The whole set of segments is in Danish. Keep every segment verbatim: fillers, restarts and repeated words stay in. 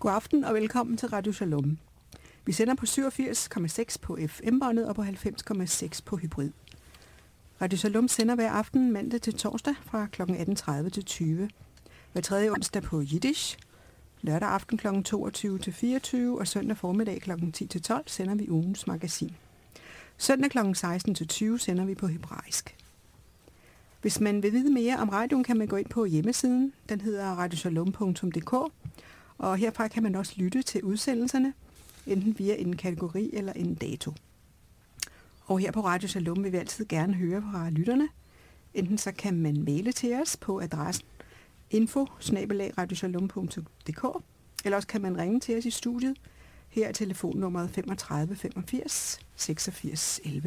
God aften og velkommen til Radio Shalom. Vi sender på syvogfirs komma seks på F M-båndet og på halvfems komma seks på hybrid. Radio Shalom sender hver aften mandag til torsdag fra kl. atten tredive til tyve. Hver tredje onsdag på Yiddish. Lørdag aften kl. toogtyve til fireogtyve og søndag formiddag kl. ti til tolv sender vi ugens magasin. Søndag kl. seksten til tyve sender vi på hebraisk. Hvis man vil vide mere om radioen, kan man gå ind på hjemmesiden. Den hedder radioshalom punktum d k, og herfra kan man også lytte til udsendelserne, enten via en kategori eller en dato. Og her på Radio Shalom vil vi altid gerne høre fra lytterne. Enten så kan man maile til os på adressen info bindestreg radioshalom punktum d k, eller også kan man ringe til os i studiet. Her er telefonnummeret femogtredive femogfirs seksogfirs elleve.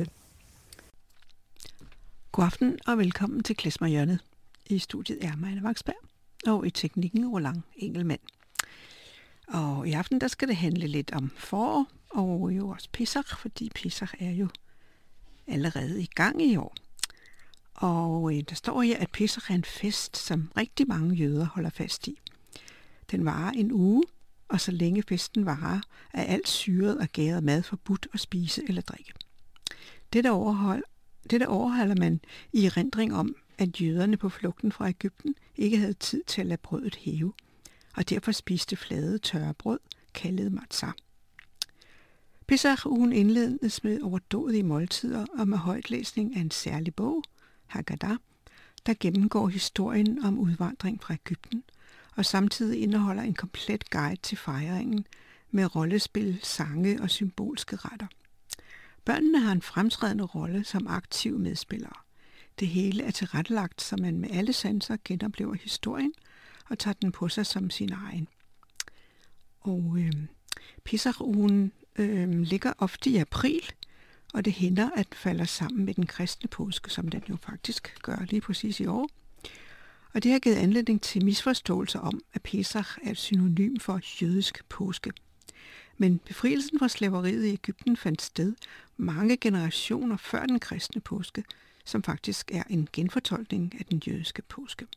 God aften og velkommen til Klezmer-hjørnet. I studiet er Maja Vaksberg, og i teknikken Roland Engelmann. Og i aften der skal det handle lidt om forår, og jo også Pesach, fordi Pesach er jo allerede i gang i år. Og der står her, at Pesach er en fest, som rigtig mange jøder holder fast i. Den varer en uge, og så længe festen varer, er alt syret og gæret mad forbudt at spise eller drikke. Dette overhold, dette overholder man i erindring om, at jøderne på flugten fra Egypten ikke havde tid til at lade brødet hæve, og derfor spiste flade tørre brød, kaldet matzah. Pesach-ugen indledes med overdådige måltider og med højtlæsning af en særlig bog, Haggadah, der gennemgår historien om udvandring fra Egypten, og samtidig indeholder en komplet guide til fejringen med rollespil, sange og symbolske retter. Børnene har en fremtrædende rolle som aktive medspillere. Det hele er tilrettelagt, så man med alle sanser genoplever historien og tager den på sig som sin egen. Og øh, Pesach-ugen øh, ligger ofte i april, og det hænder, at den falder sammen med den kristne påske, som den jo faktisk gør lige præcis i år. Og det har givet anledning til misforståelser om, at Pesach er et synonym for jødisk påske. Men befrielsen fra slaveriet i Egypten fandt sted mange generationer før den kristne påske, som faktisk er en genfortolkning af den jødiske påske.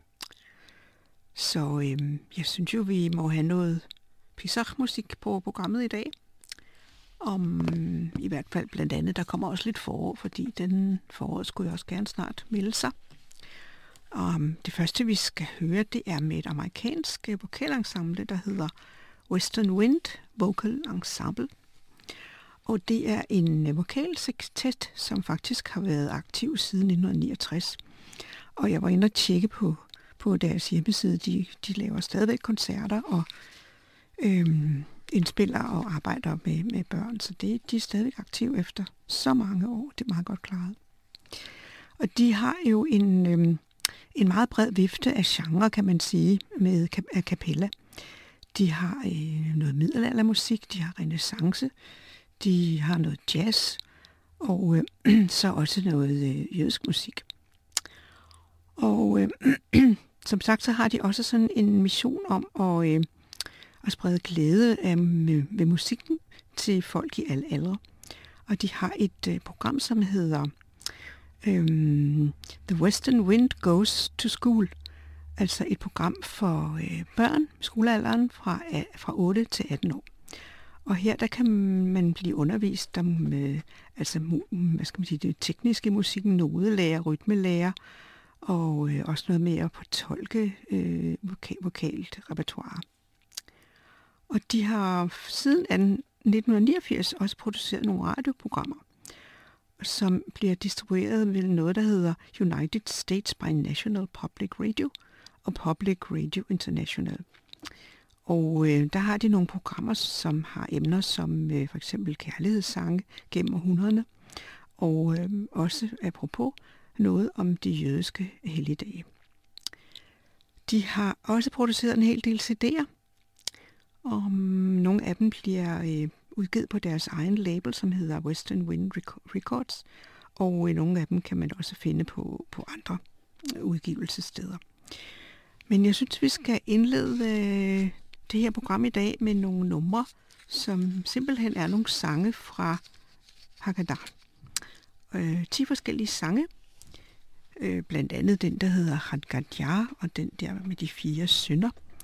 Så øhm, jeg synes jo, vi må have noget Pesach-musik på programmet i dag. Om i hvert fald blandt andet, der kommer også lidt forår, fordi den foråret skulle jo også gerne snart melde sig. Og det første, vi skal høre, det er med et amerikansk vokalensemble, der hedder Western Wind Vocal Ensemble. Og det er en vokalsextet, som faktisk har været aktiv siden nitten niogtres. Og jeg var inde og tjekke på, på deres hjemmeside. De, de laver stadigvæk koncerter og øhm, indspiller og arbejder med, med børn. Så det, de er stadigvæk aktive efter så mange år. Det er meget godt klaret. Og de har jo en, øhm, en meget bred vifte af genre, kan man sige, med a cappella. De har øh, noget middelaldermusik, de har renæssance, de har noget jazz, og øh, så også noget øh, jødisk musik. Og øh, som sagt, så har de også sådan en mission om at, øh, at sprede glæde af, med, med musikken til folk i alle aldre. Og de har et øh, program, som hedder øh, The Western Wind Goes to School. Altså et program for øh, børn, skolealderen fra, fra otte til atten år. Og her der kan man blive undervist om øh, altså, hvad skal man sige, det tekniske musikken, nodelærer, rytmelærer, og øh, også noget med at fortolke øh, vokal, vokalt repertoire. Og de har siden nitten niogfirs også produceret nogle radioprogrammer, som bliver distribueret ved noget, der hedder United States by National Public Radio og Public Radio International. Og øh, der har de nogle programmer, som har emner som øh, for eksempel kærlighedssange gennem århundrederne, og øh, også apropos noget om de jødiske helligdage. De har også produceret en hel del C D'er, og nogle af dem bliver øh, udgivet på deres egen label, som hedder Western Wind Records, og øh, nogle af dem kan man også finde på, på andre udgivelsessteder. Men jeg synes, vi skal indlede øh, det her program i dag med nogle numre, som simpelthen er nogle sange fra Haggadah. Øh, ti forskellige sange, øh, blandt andet den, der hedder Haggadah, og den der med de fire synder.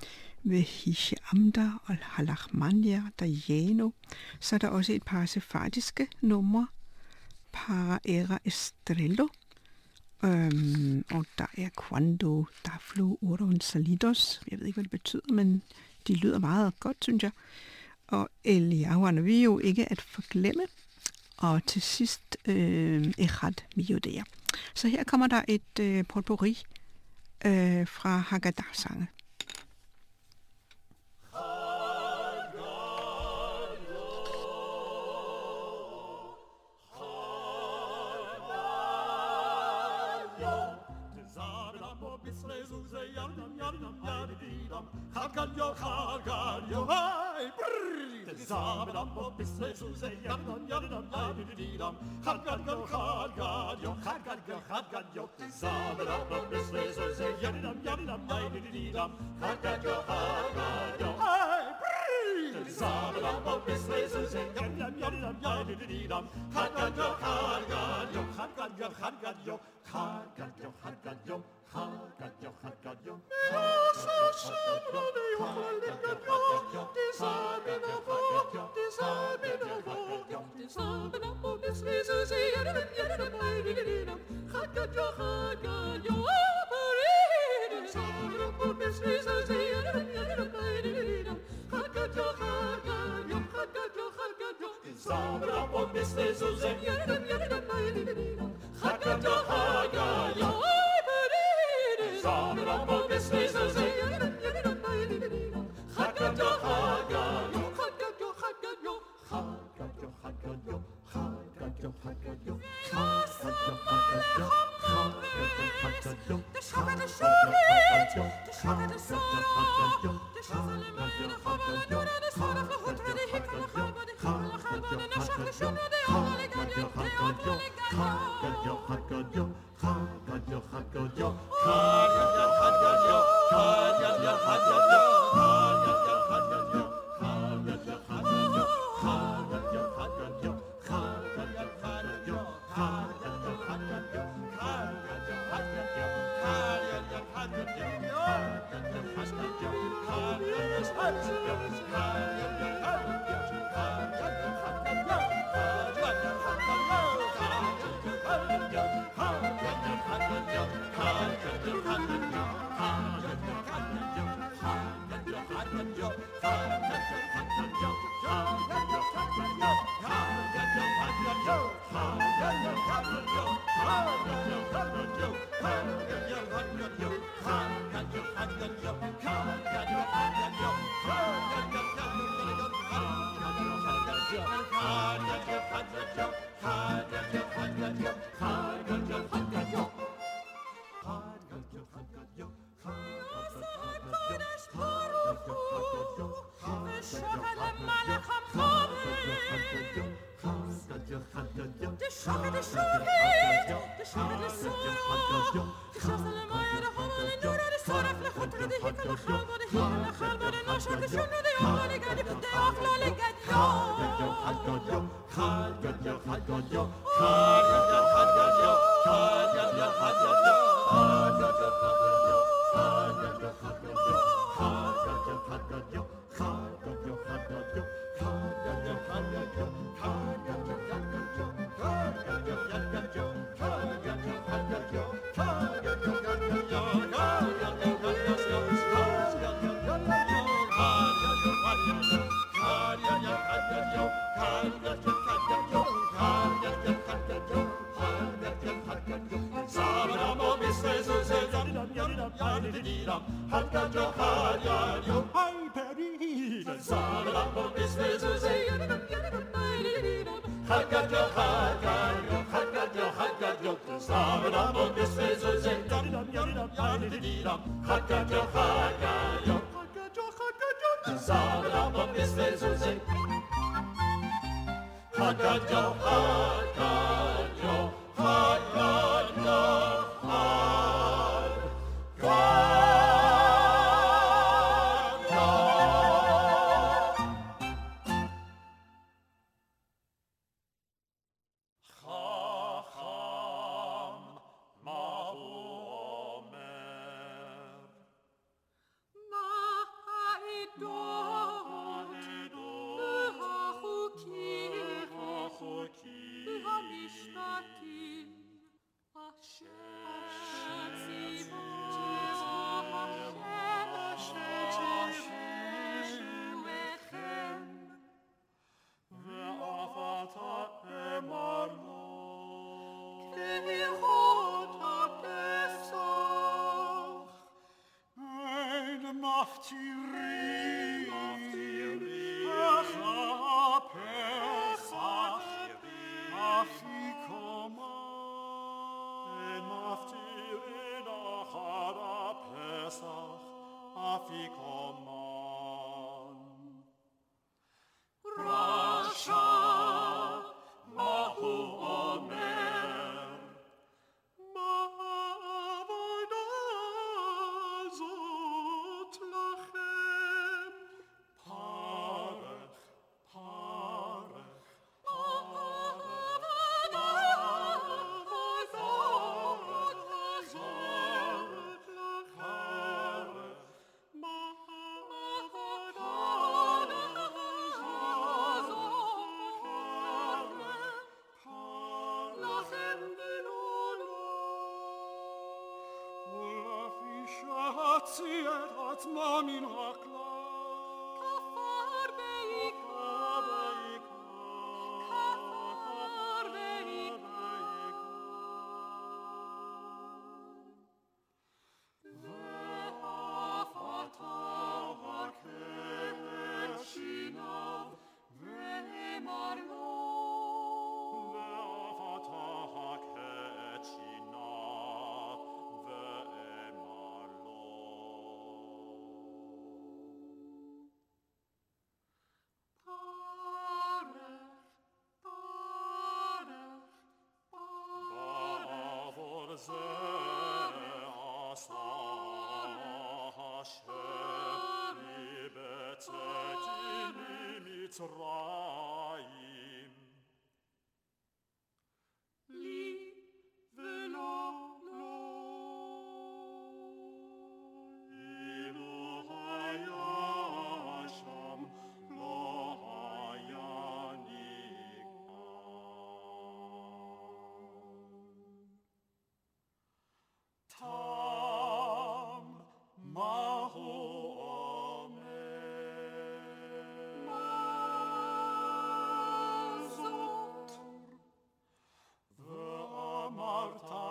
Vehishe Amda og Halachmania Dayano. Så er der også et par sefardiske numre, Para Era Estrello, øhm, og der er Quando Daflu Uron Salidos. Jeg ved ikke, hvad det betyder, men de lyder meget godt, synes jeg. Og Eliyahu Anavio, ikke at forglemme. Og til sidst øh, Echad Miodea. Så her kommer der et øh, potpourri øh, fra Haggadah-sange. Naftiri, Acha Pesach, Afikoman, Naftiri, Acha Pesach, Afikoman. Rasha, Mahu Omer, Ma'avodah zot lachem. Parech, Parech, Ziet atma min hakla. Kafar beika, kafar beika. Ve'afata hakechinav, ve'emarlo. Ve'afata hakechinav, ve'emarlo. Ba'avor ze asa Hashem libetzeti miMitzrayim. Li velo lo. Ilu haya Sham lo haya nikam. Tam mahu omer. Mazot. Ve'amarta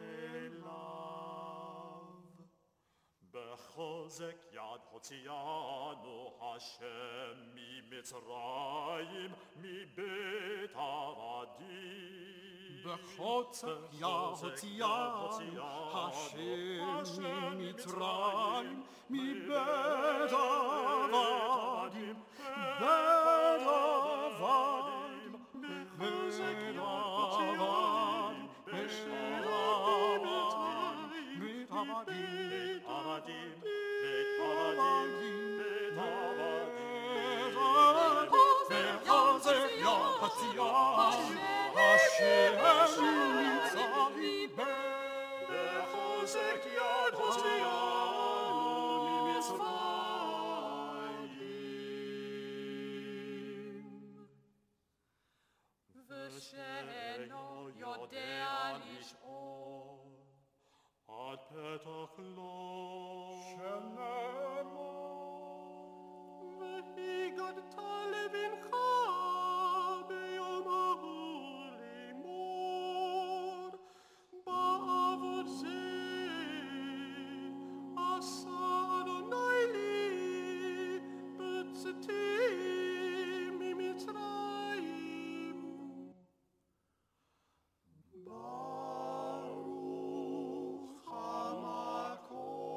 elav. Bechozek yad hotzianu Hashem mi Mitzrayim mi bet avadim. Bechozek yad hotzianu Hashem mi Mitzrayim mi bet avadim. Bet avadim. Bet avadim. Bet avadim. Bet avadim. Avadim, bet avadim, bet avadim. Bechozek yad hotzianu Hashem mi Mitzrayim. Bechozek yad hotzianu mi Mitzrayim. V'she'eno yodea lish'or. Ad petach lo Shenemor. והגדת לבנך ביום ההוא לאמור, בעבור זה עשה אדוני לי בצאתי ממצרים. ברוך המקום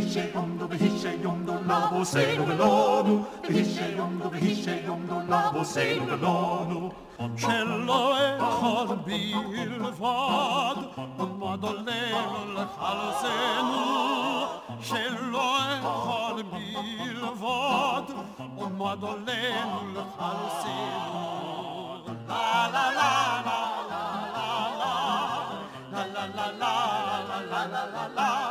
vihisce yomdo, vihisce yomdo, lavo se nuvelonu, vihisce yomdo, vihisce yomdo, lavo se nuvelonu. Cello e col bilvad, madoleno halsenu. Cello e col bilvad, madoleno halsenu. La la la la la la la la la la la la la la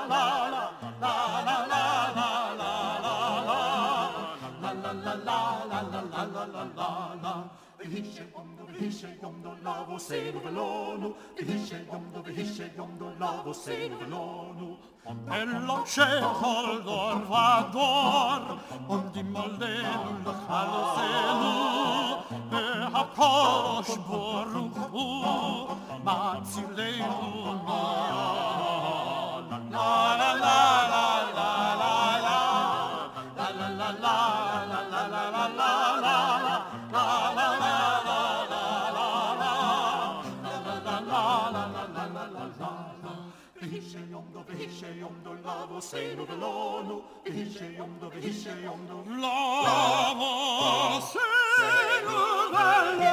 la. Vihisce yomdo, vihisce yomdo, lavo se nuvelonu. Vihisce yomdo, vihisce yomdo, lavo se nuvelonu. Ello cehol dorvador, und im moldenu halsenu. E hakosh boruchu, matzilenu mian. La la la la la la la. La la la la la la la la la. Vihisce yomdo, vihisce yomdo, lavo se nuvelonu. Vihisce yomdo, vihisce yomdo, lavo se nuvelonu.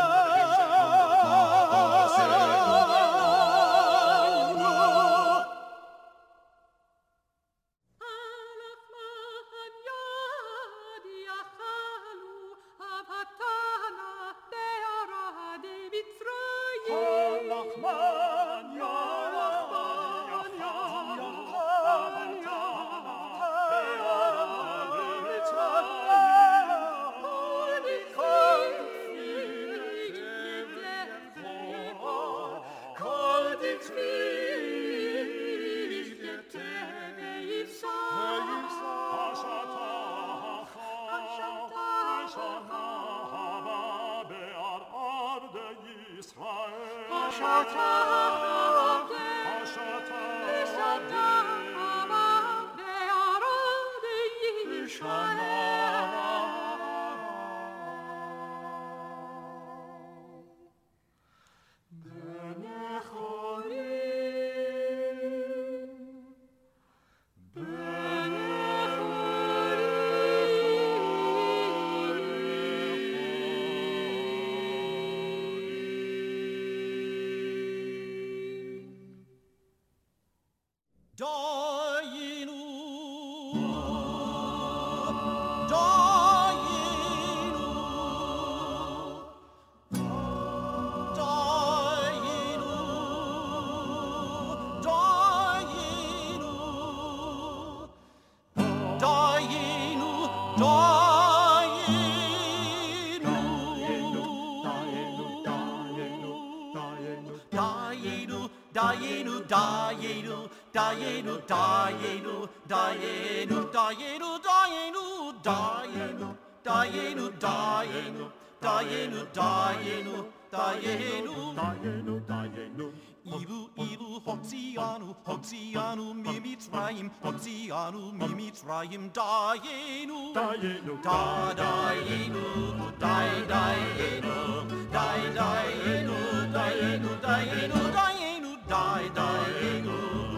Dayenu, dayenu, dayenu, dayenu, dayenu, dayenu, dayenu, dayenu, dayenu, dayenu, dayenu, dayenu, dayenu. Ilu, ilu, Hotzianu, Hotzianu, Mimitzrayim, Hotzianu, Mimitzrayim, dayenu, dayenu, da, dayenu, day, dayenu, day, dayenu, dayenu, dayenu, dayenu, day, dayenu.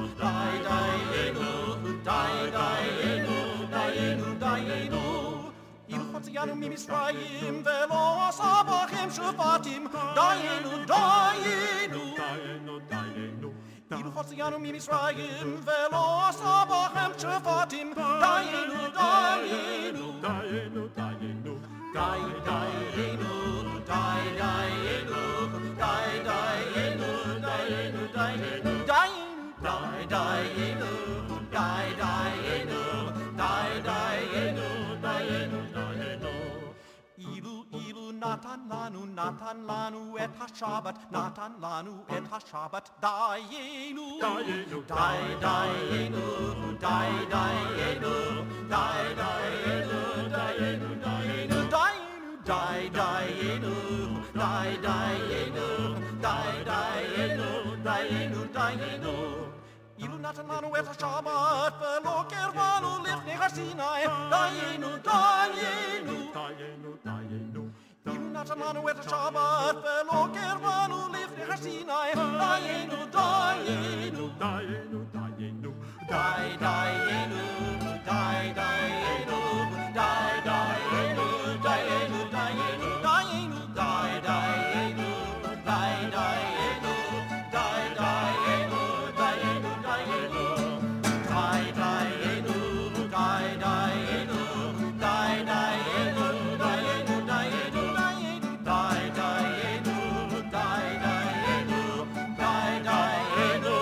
Hotzianu Mimisrayim velo asabachim shefatim dayenu dayenu dayenu dayenu Ilu Hotzianu Mimisrayim velo asabachim shefatim dayenu dayenu dayenu dayenu day dayenu day dayenu day dayenu dayenu dayenu dayenu day dayenu day dayenu day dayenu dayenu Natan lanu, Natan lanu et ha-Shabbat, Natan lanu et ha-Shabbat, dayenu, dayenu, day, dayenu, day, dayenu, day, dayenu, dayenu, dayenu, dayenu, day, dayenu, day, dayenu, day, dayenu, dayenu, dayenu. Ilu Natan lanu et ha-Shabbat, velo kervanu lifnei har-Sinai, dayenu, dayenu, dayenu, dayenu. Ilu Natan lanu et ha-Shabbat, velo kervanu lifnei har-Sinai, dayenu, dayenu, dayenu, dayenu, die, die, elu, die, die, elu, die, die, elu, die, elu, die, elu, die, elu, die, die, elu, die, die, elu, die, die, elu, die, elu, die, elu, die, die, elu, die, die, elu, die, die, elu, die, elu, die, elu, die, elu, die, die, elu, die, die, elu, die, die, elu,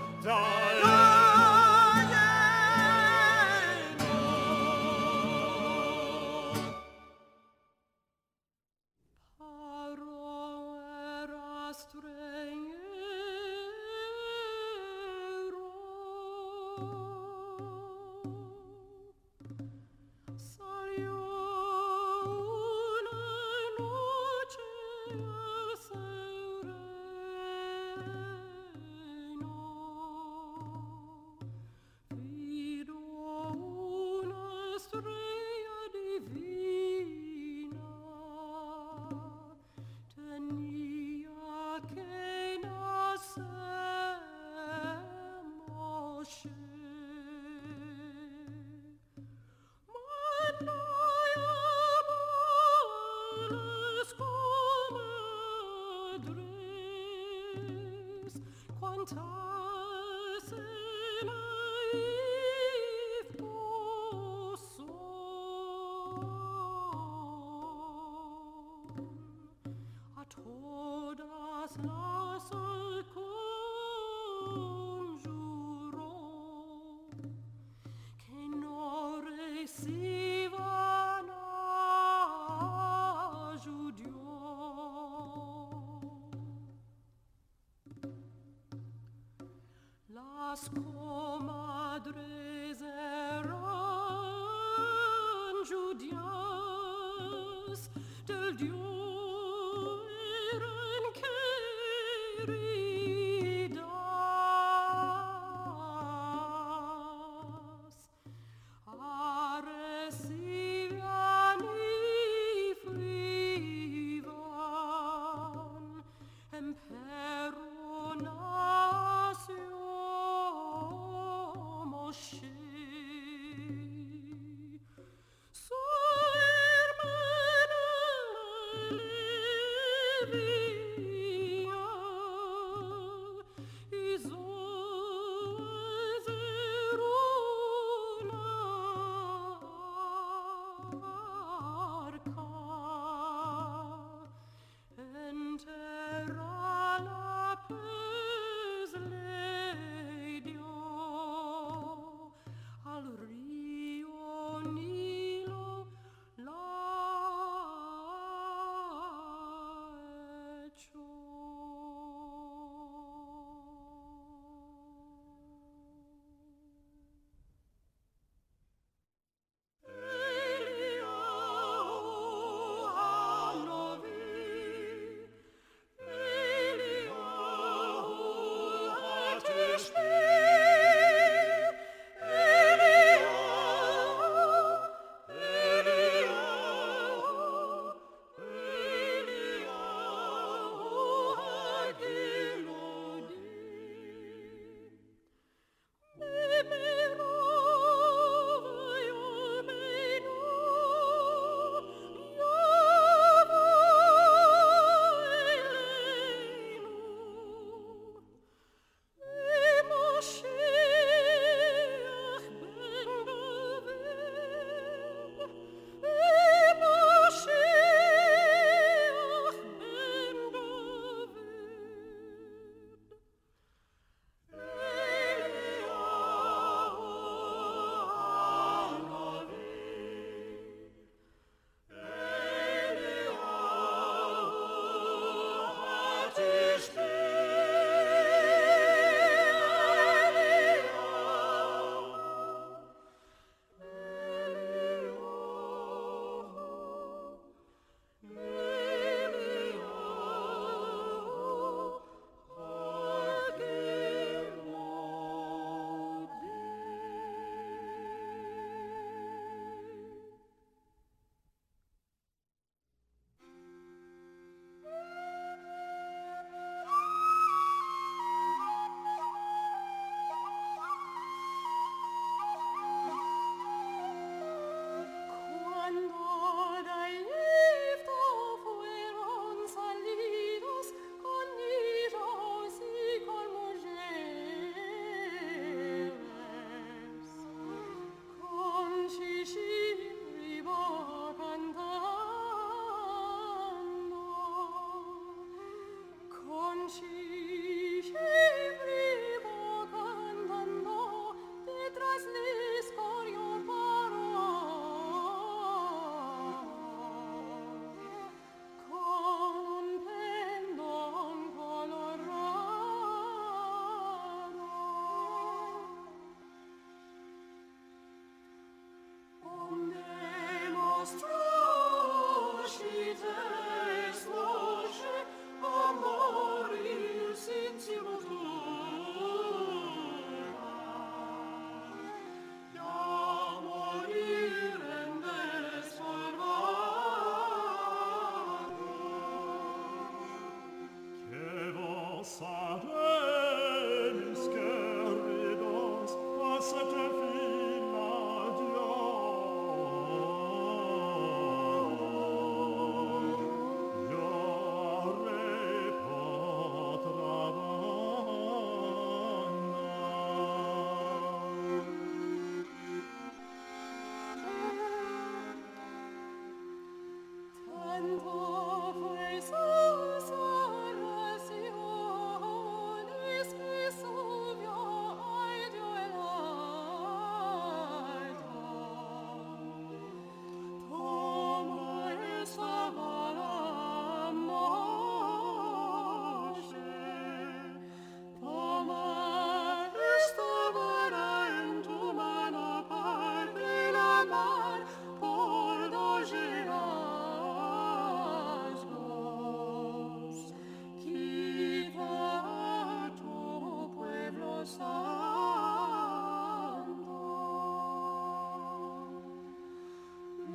Parola straniero salió una noche al sereno, vino una estrella divina, tenía que nacer Moshe. Manda llamarles comadres, cuantas en Egipto son. A todas las conjuró que no reciban ayudió.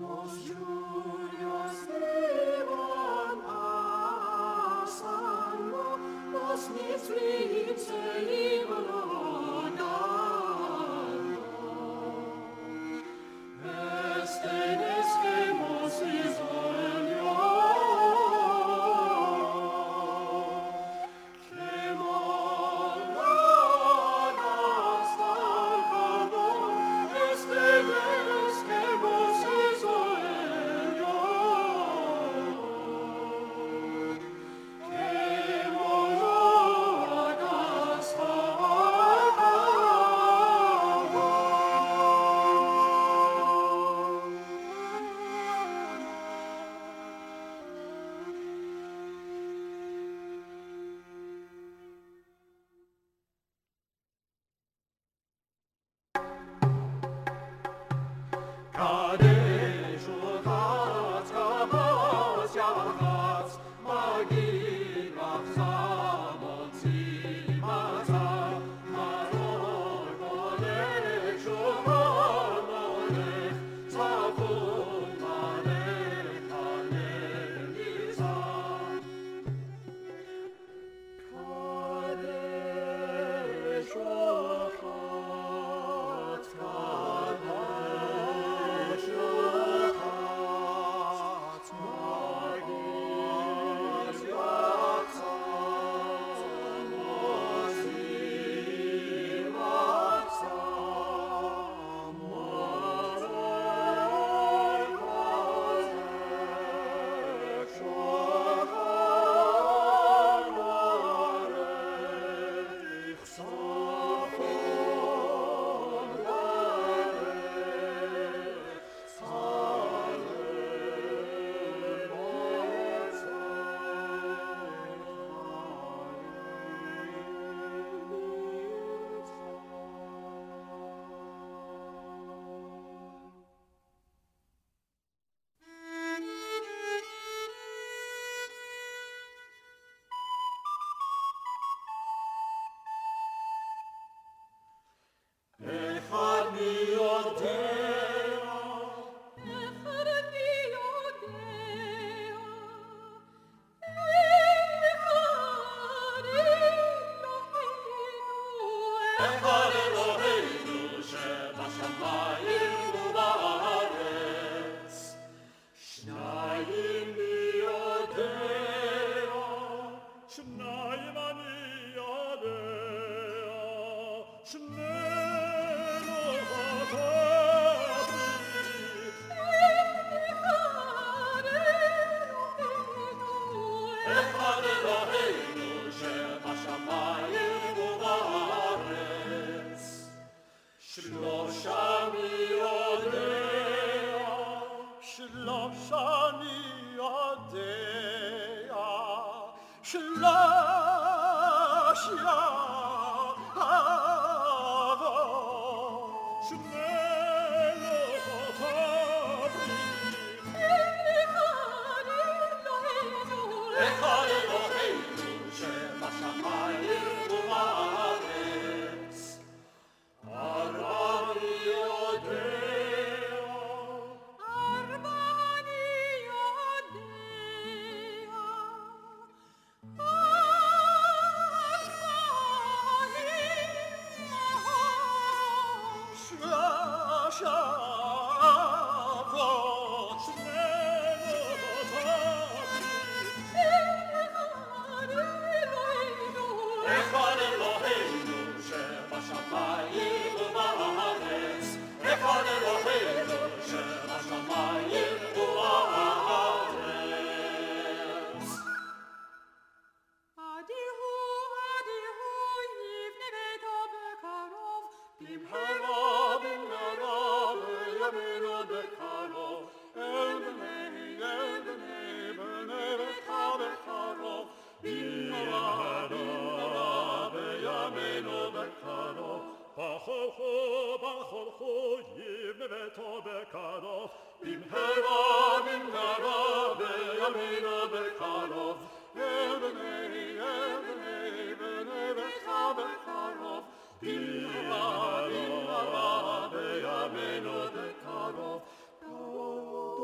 Bekaro,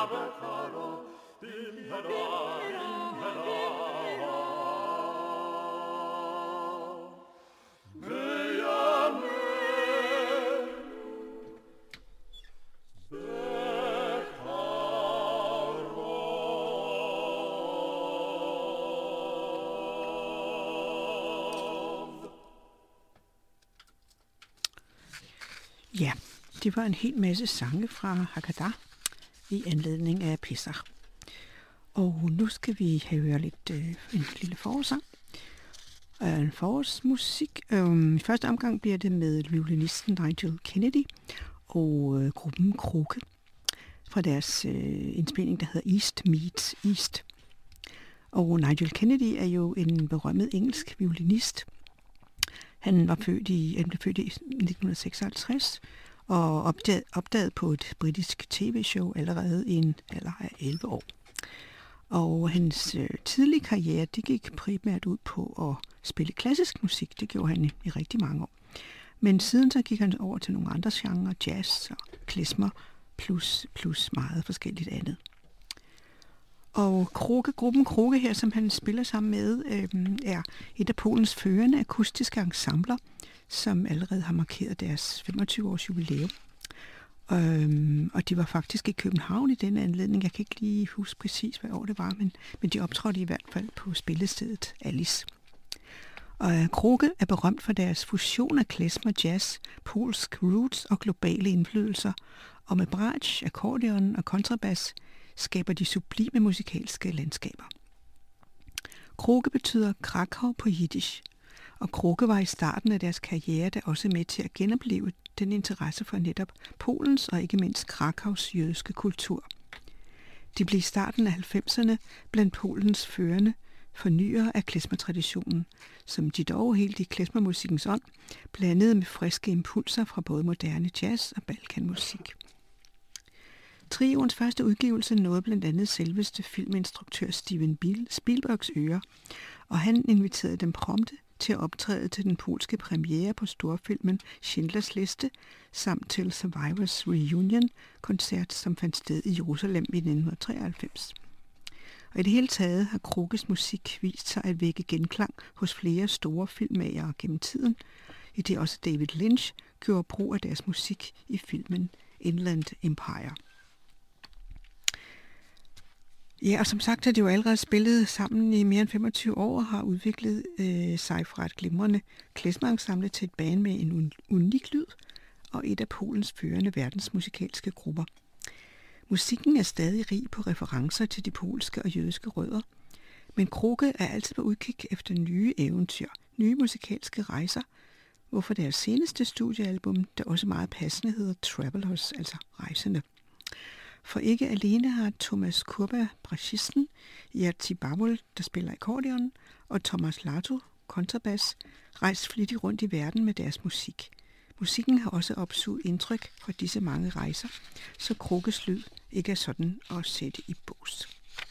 caro, dimmelo, dimmelo. Vea me, Ja, det var en hel masse sange fra Haggadah i anledning af Pesach. Og nu skal vi høre lidt øh, en lille forårssang. Øh, en forårsmusik. Øh, I første omgang bliver det med violinisten Nigel Kennedy og øh, gruppen Krukke fra deres øh, indspilning, der hedder East Meets East. Og Nigel Kennedy er jo en berømmet engelsk violinist. Han var født i, han blev født i nitten seksoghalvtreds og opdaget, opdaget på et britisk tv-show allerede i en alder af elleve år. Og hans øh, tidlige karriere, det gik primært ud på at spille klassisk musik. Det gjorde han i, i rigtig mange år. Men siden så gik han over til nogle andre genrer, jazz og klezmer, plus, plus meget forskelligt andet. Og Krukke, gruppen Krukke her, som han spiller sammen med, øh, er et af Polens førende akustiske ensembler, som allerede har markeret deres femogtyve års jubilæum. Øhm, og de var faktisk i København i denne anledning. Jeg kan ikke lige huske præcis, hvad år det var, men, men de optrådte i hvert fald på spillestedet Alice. Og øh, Krukke er berømt for deres fusion af klezmer, jazz, polsk roots og globale indflydelser, og med bratsch, akkordeon og kontrabas skaber de sublime musikalske landskaber. Krukke betyder Krakow på jiddisch, og Krukke var i starten af deres karriere der også med til at genopleve den interesse for netop Polens og ikke mindst Krakows jødiske kultur. De blev i starten af halvfemserne blandt Polens førende fornyere af klezmertraditionen, som de dog helt i klezmermusikkens ånd blandede med friske impulser fra både moderne jazz og balkanmusik. Trioens første udgivelse nåede blandt andet selveste filminstruktør Steven Spielbergs ører, og han inviterede dem prompte til at optræde til den polske premiere på storfilmen Schindlers Liste, samt til Survivors Reunion-koncert, som fandt sted i Jerusalem i nitten treoghalvfems. Og i det hele taget har Krukkes musik vist sig at vække genklang hos flere store filmmagere gennem tiden, i det også David Lynch gjorde brug af deres musik i filmen Inland Empire. Ja, og som sagt har de jo allerede spillet sammen i mere end femogtyve år og har udviklet øh, sig fra et glimrende klezmer-ensemble til et band med en un- unik lyd og et af Polens førende verdensmusikalske grupper. Musikken er stadig rig på referencer til de polske og jødiske rødder, men Krukke er altid på udkig efter nye eventyr, nye musikalske rejser, hvorfor deres seneste studiealbum, der også meget passende hedder Travelers, altså rejsende. For ikke alene har Thomas Kurba, bratschisten, Jerzy Babul, der spiller akkordeon, og Thomas Lato, kontrabas, rejst flittigt rundt i verden med deres musik. Musikken har også opsuget indtryk fra disse mange rejser, så Krukkes lyd ikke er sådan at sætte i bås.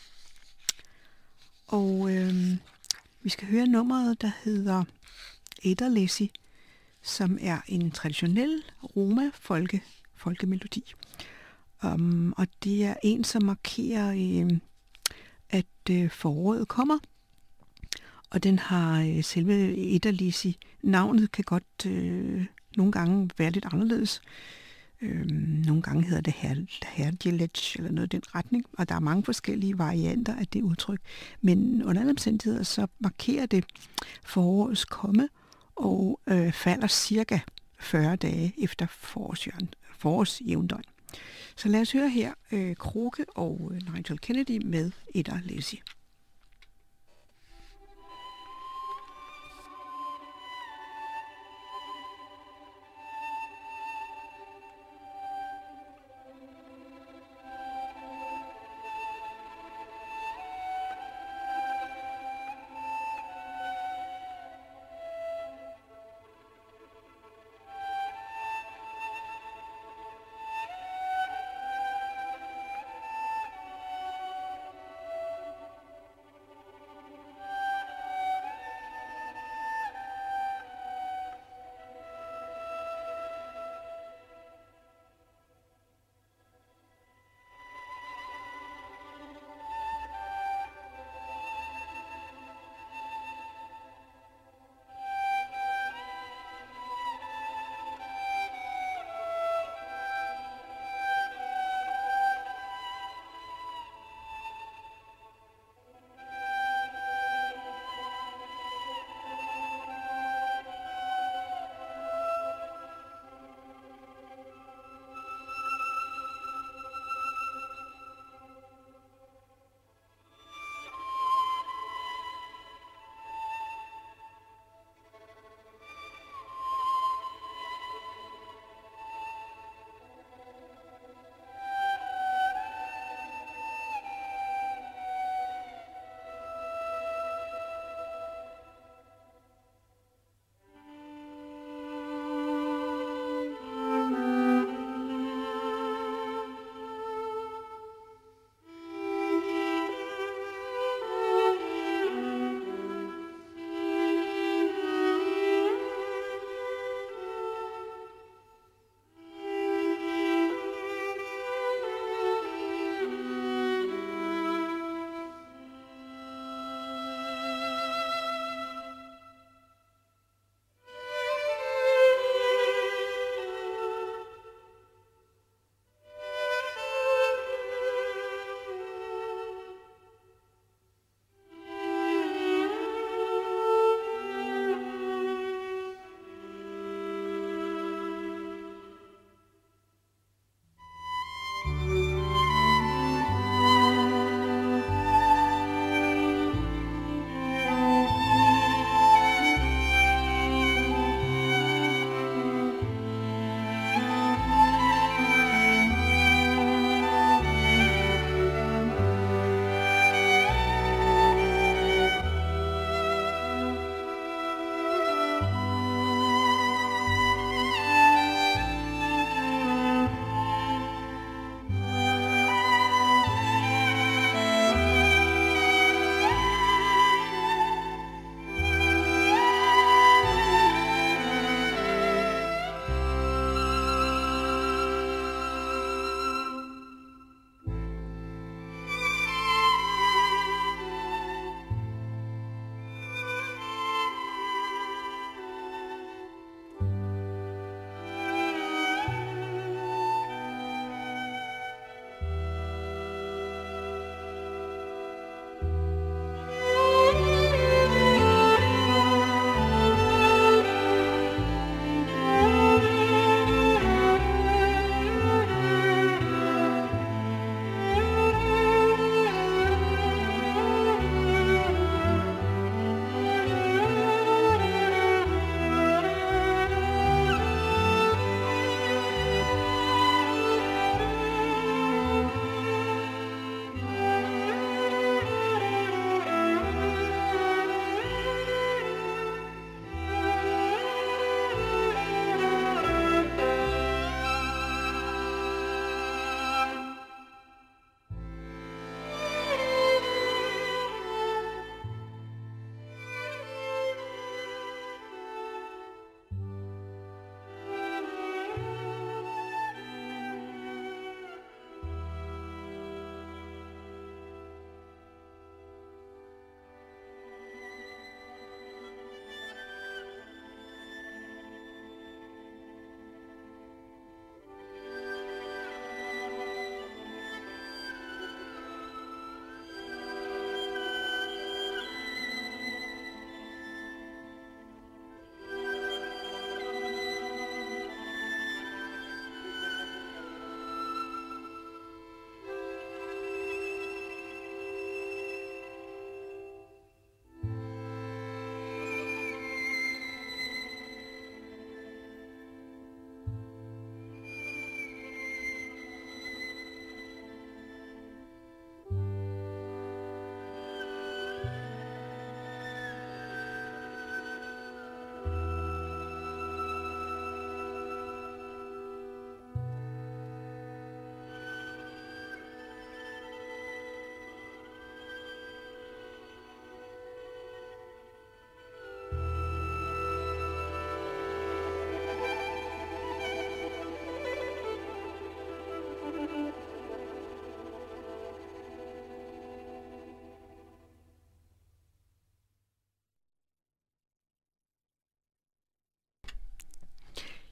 Og øh, vi skal høre nummeret, der hedder Ederlesi, som er en traditionel roma-folke, folkemelodi. Um, og det er en, som markerer, øh, at øh, foråret kommer. Og den har øh, selve Ederlesi. Navnet kan godt øh, nogle gange være lidt anderledes. Øh, nogle gange hedder det Herdjelec eller noget i den retning. Og der er mange forskellige varianter af det udtryk. Men under alle omstændigheder, så markerer det forårets komme og øh, falder cirka fyrre dage efter forårsjævndøgn. Så lad os høre her øh, Krukke og øh, Nigel Kennedy med Ederlesi.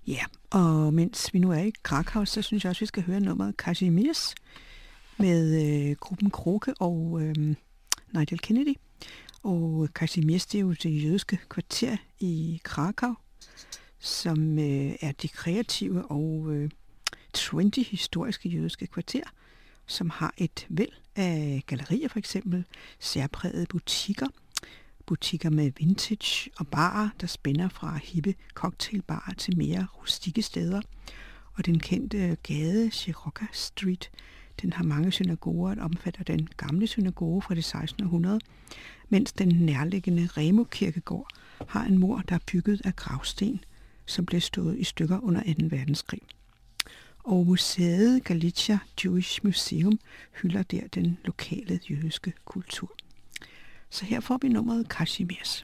Ja, og mens vi nu er i Krakau, så synes jeg også, vi skal høre nummeret Kazimierz med øh, gruppen Kroke og øh, Nigel Kennedy. Og Kazimierz, det er jo det jødiske kvarter i Krakau, som øh, er det kreative og øh, trendy historiske jødiske kvarter, som har et væld af gallerier for eksempel, særprægede butikker, butikker med vintage og barer, der spænder fra hippe cocktailbarer til mere rustikke steder. Og den kendte gade, Shiroka Street, den har mange synagoger, der omfatter den gamle synagoge fra det sekstende århundrede, mens den nærliggende Remo Kirkegård har en mur, der er bygget af gravsten, som blev stået i stykker under anden verdenskrig. Og museet Galicia Jewish Museum hylder der den lokale jødiske kultur. Så her får vi nummeret Kazimierz.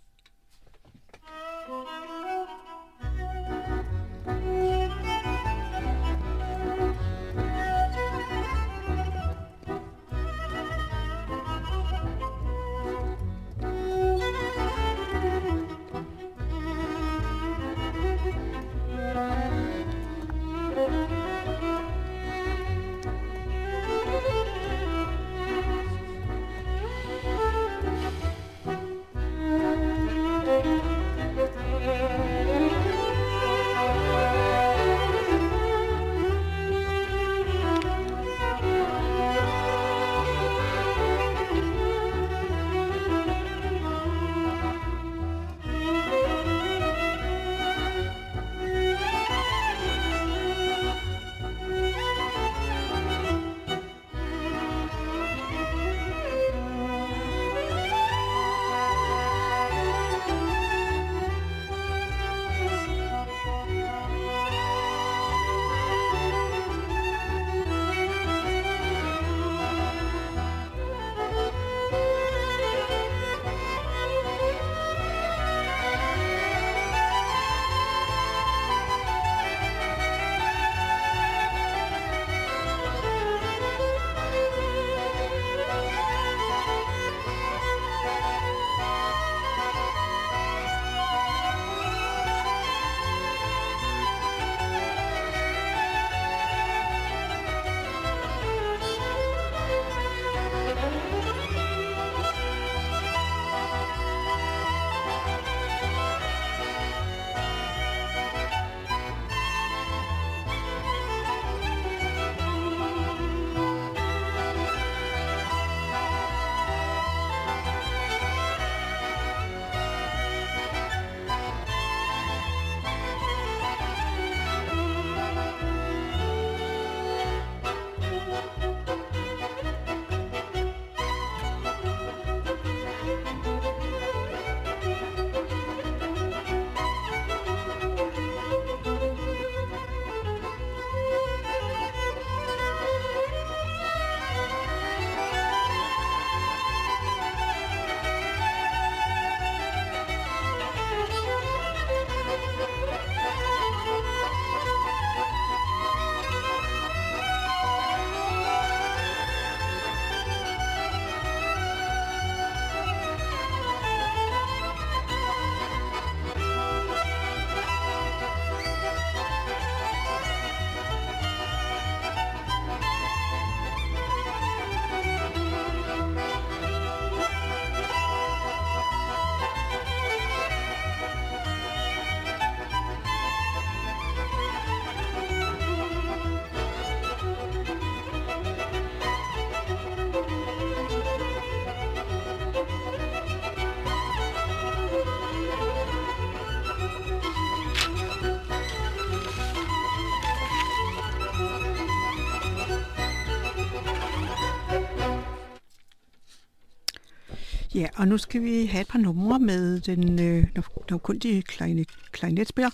Ja, og nu skal vi have et par numre med den øh, navnkundige klarinetspiller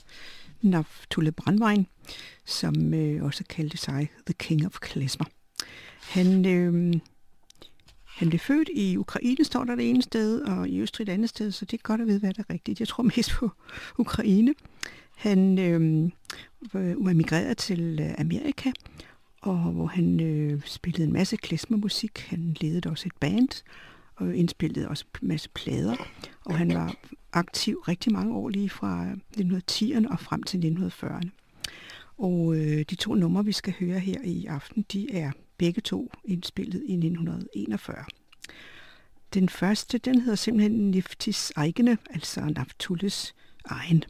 Naftule Branwijn, som øh, også kaldte sig The King of Klezmer. Han, øh, han blev født i Ukraine, står der det ene sted, og i Østrig et andet sted, så det er godt at vide, hvad der er rigtigt. Jeg tror mest på Ukraine. Han øh, var emigreret til Amerika, og hvor han øh, spillede en masse klezmermusik. Han ledede også et band, og indspillede også en masse plader, og han var aktiv rigtig mange år, lige fra nitten tierne og frem til nitten fyrrerne. Og øh, de to numre, vi skal høre her i aften, de er begge to indspillet i nitten enogfyrre. Den første, den hedder simpelthen Niftis Eigene, altså Naftulles egen.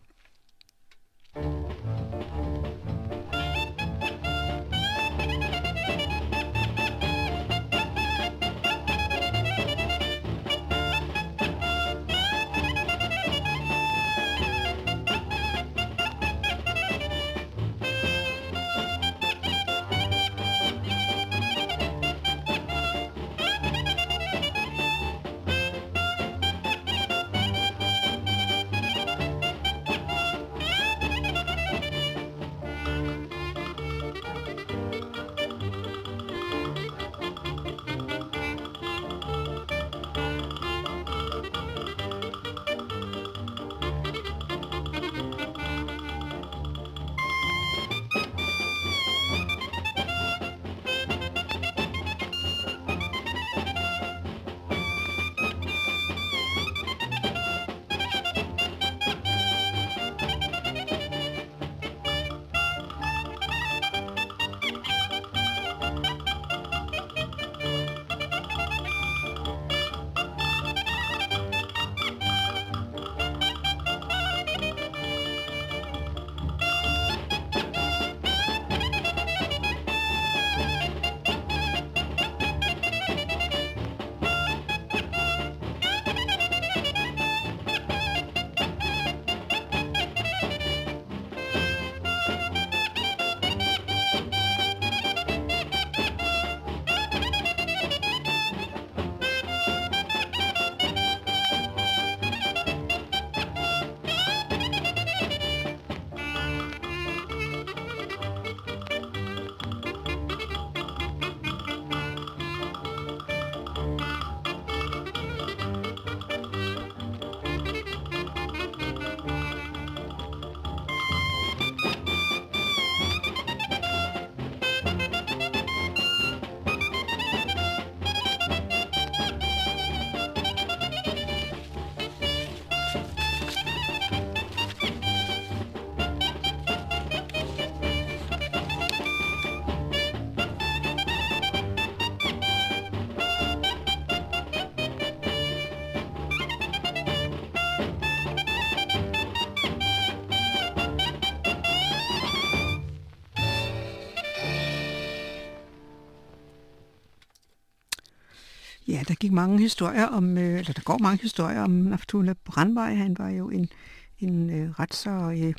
Ja, der gik mange historier om, øh, eller der går mange historier om Naftule Brandvej. Han var jo en, en øh, ret så øh,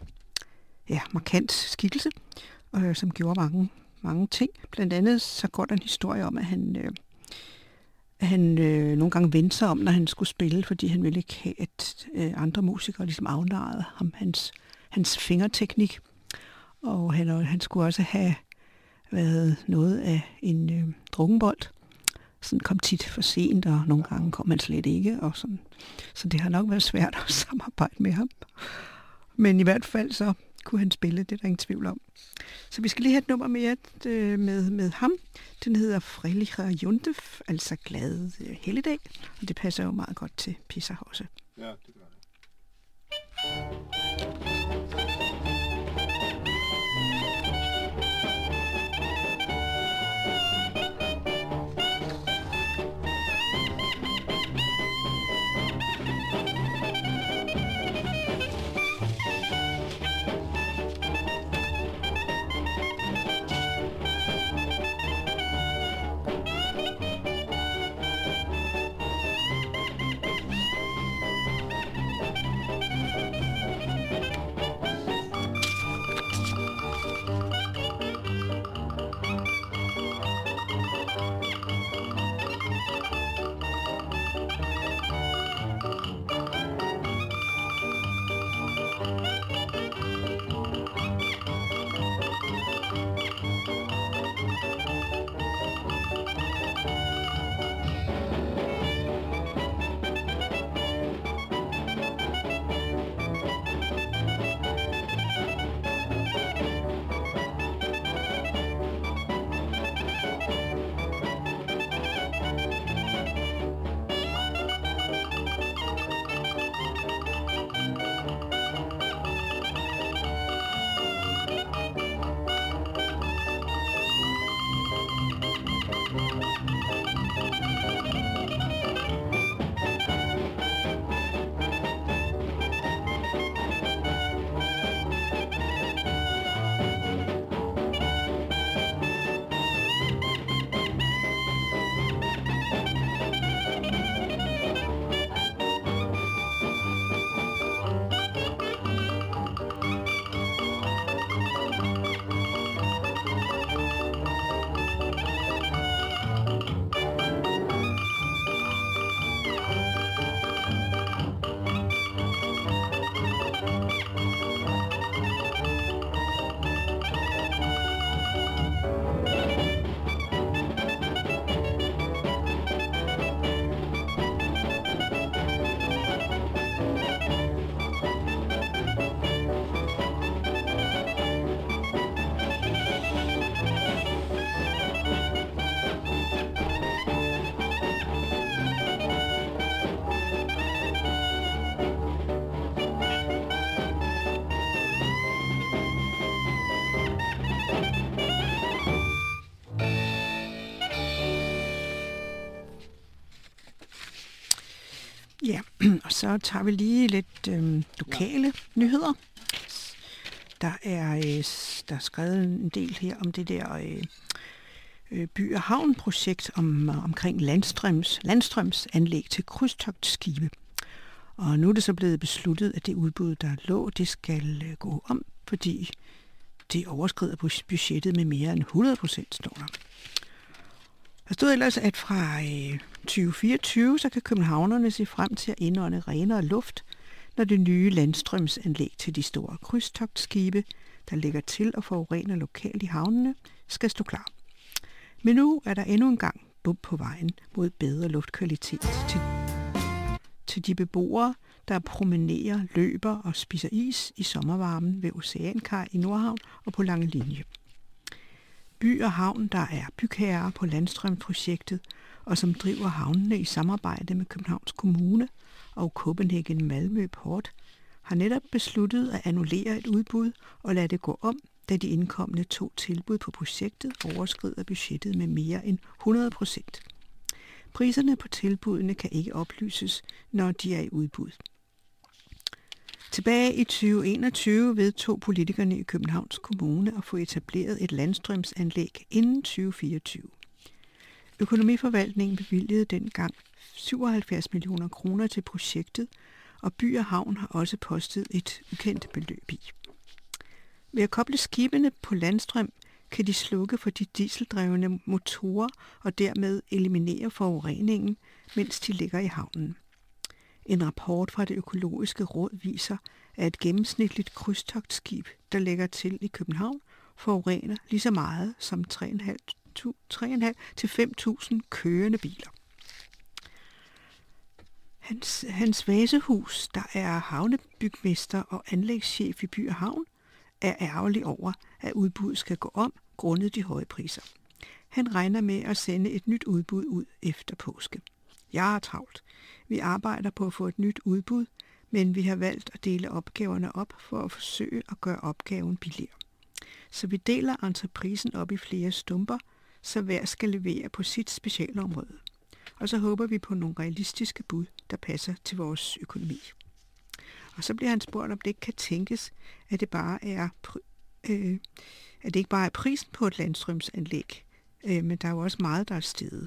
ja, markant skikkelse, øh, som gjorde mange, mange ting. Blandt andet så går der en historie om, at han, øh, at han øh, nogle gange vendte sig om, når han skulle spille, fordi han ville ikke have, at øh, andre musikere ligesom afnarrede ham, hans, hans fingerteknik. Og han, og han skulle også have været noget af en øh, drukkenbold. Sådan kom tit for sent, og nogle gange kom han slet ikke. Og sådan. Så det har nok været svært at samarbejde med ham. Men i hvert fald så kunne han spille, det er der ingen tvivl om. Så vi skal lige have et nummer mere med, med ham. Den hedder Freilicher Jundef, altså glad helligdag. Og det passer jo meget godt til Pisach også. Ja, det gør det. Ja, og så tager vi lige lidt øh, lokale ja. nyheder. Der er, øh, der er skrevet en del her om det der øh, øh, By og Havn-projekt om, omkring landstrøms, landstrømsanlæg til krydstogtskibe. Og nu er det så blevet besluttet, at det udbud, der lå, det skal øh, gå om, fordi det overskrider budgettet med mere end hundrede procent, står der. Der stod ellers, at fra øh, tyve fireogtyve, så kan københavnerne se frem til at indånde renere luft, når det nye landstrømsanlæg til de store krydstogtskibe, der ligger til og forurener lokalt i havnene, skal stå klar. Men nu er der endnu en gang bump på vejen mod bedre luftkvalitet til, til de beboere, der promenerer, løber og spiser is i sommervarmen ved Oceankaj i Nordhavn og på Lange Linje. By og Havn, der er bygherrer på Landstrømprojektet, og som driver havnene i samarbejde med Københavns Kommune og Copenhagen Malmø Port, har netop besluttet at annullere et udbud og lade det gå om, da de indkomne to tilbud på projektet overskrider budgettet med mere end hundrede procent. Priserne på tilbudene kan ikke oplyses, når de er i udbud. Tilbage i tyve enogtyve vedtog politikerne i Københavns Kommune at få etableret et landstrømsanlæg inden tyve fireogtyve. Økonomiforvaltningen bevilgede dengang syvoghalvfjerds millioner kroner til projektet, og By og Havn har også postet et ukendt beløb i. Ved at koble skibene på landstrøm kan de slukke for de dieseldrevne motorer og dermed eliminere forureningen, mens de ligger i havnen. En rapport fra det økologiske råd viser, at et gennemsnitligt krydstogtskib, der lægger til i København, forurener lige så meget som tre komma fem til fem tusind kørende biler. Hans, Hans Vasehus, der er havnebygmester og anlægschef i By og Havn, er ærgerlig over, at udbuddet skal gå om grundet de høje priser. Han regner med at sende et nyt udbud ud efter påske. Jeg er travlt. Vi arbejder på at få et nyt udbud, men vi har valgt at dele opgaverne op for at forsøge at gøre opgaven billigere. Så vi deler entreprisen op i flere stumper, så hver skal levere på sit specialområde. Og så håber vi på nogle realistiske bud, der passer til vores økonomi. Og så bliver han spurgt, om det ikke kan tænkes, at det bare er øh, at det ikke bare er prisen på et landstrømsanlæg, øh, men der er jo også meget, der er steget.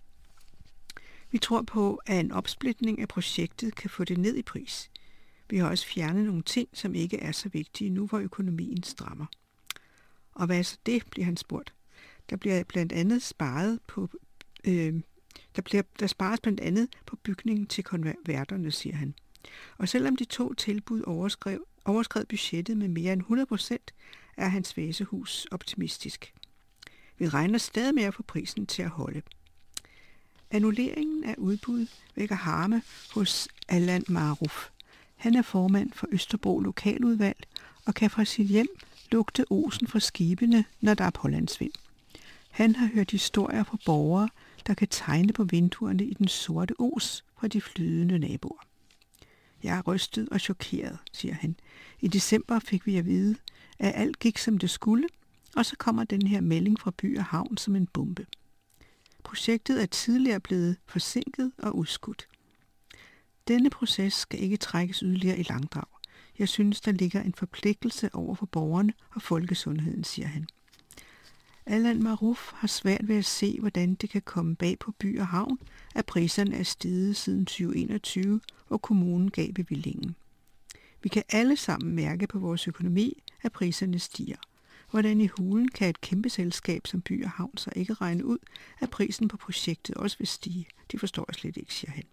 Vi tror på, at en opsplitning af projektet kan få det ned i pris. Vi har også fjernet nogle ting, som ikke er så vigtige nu, hvor økonomien strammer. Og hvad er så det, bliver han spurgt. Der bliver blandt andet sparet på øh, der, bliver, der spares blandt andet på bygningen til konverterne, siger han. Og selvom de to tilbud overskred, overskred budgettet med mere end hundrede procent, er Hans Vasehus optimistisk. Vi regner stadig med at få prisen til at holde. Annulleringen af udbud vækker harme hos Allan Maruf. Han er formand for Østerbro Lokaludvalg og kan fra sit hjem lugte osen fra skibene, når der er pålandsvind. Han har hørt historier fra borgere, der kan tegne på vinduerne i den sorte os fra de flydende naboer. Jeg er rystet og chokeret, siger han. I december fik vi at vide, at alt gik som det skulle, og så kommer den her melding fra By og Havn som en bombe. Projektet er tidligere blevet forsinket og udskudt. Denne proces skal ikke trækkes yderligere i langdrag. Jeg synes, der ligger en forpligtelse over for borgerne og folkesundheden, siger han. Allan Maruf har svært ved at se, hvordan det kan komme bag på By og Havn, at priserne er steget siden tyve enogtyve, og kommunen gav bevillingen. Vi kan alle sammen mærke på vores økonomi, at priserne stiger. Hvordan i hulen kan et kæmpe selskab som By og Havn så ikke regne ud, at prisen på projektet også vil stige? De forstår jeg slet ikke, siger han.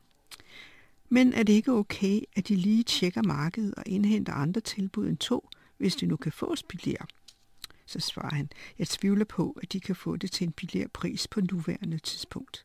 Men er det ikke okay, at de lige tjekker markedet og indhenter andre tilbud end to, hvis det nu kan fås billigere? Så svarer han, jeg tvivler på, at de kan få det til en billigere pris på nuværende tidspunkt.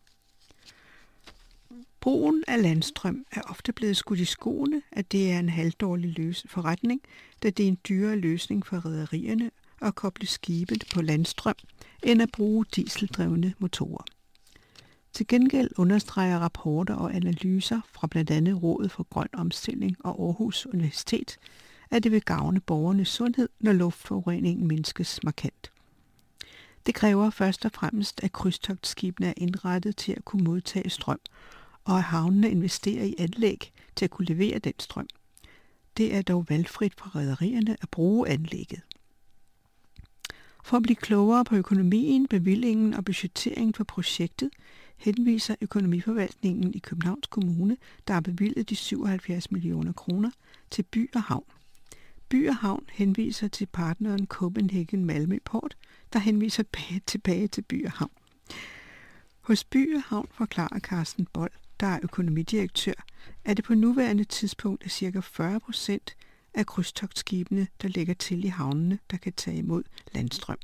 Brugen af landstrøm er ofte blevet skudt i skoene, at det er en halvdårlig løs- forretning, da det er en dyrere løsning for rederierne at koble skibet på landstrøm, end at bruge dieseldrevne motorer. Til gengæld understreger rapporter og analyser fra blandt andet Rådet for Grøn Omstilling og Aarhus Universitet, at det vil gavne borgernes sundhed, når luftforureningen mindskes markant. Det kræver først og fremmest, at krydstogtskibene er indrettet til at kunne modtage strøm, og at havnene investerer i anlæg til at kunne levere den strøm. Det er dog valgfrit for rederierne at bruge anlægget. For at blive klogere på økonomien, bevillingen og budgetteringen for projektet, henviser økonomiforvaltningen i Københavns Kommune, der har bevilget de syvoghalvfjerds millioner kroner, til By og Havn. By og Havn henviser til partneren Copenhagen Malmø Port, der henviser tilbage til By og Havn. Hos By og Havn forklarer Carsten Bold, der er økonomidirektør, at det på nuværende tidspunkt er ca. fyrre procent af krydstogtskibene, der ligger til i havnene, der kan tage imod landstrøm.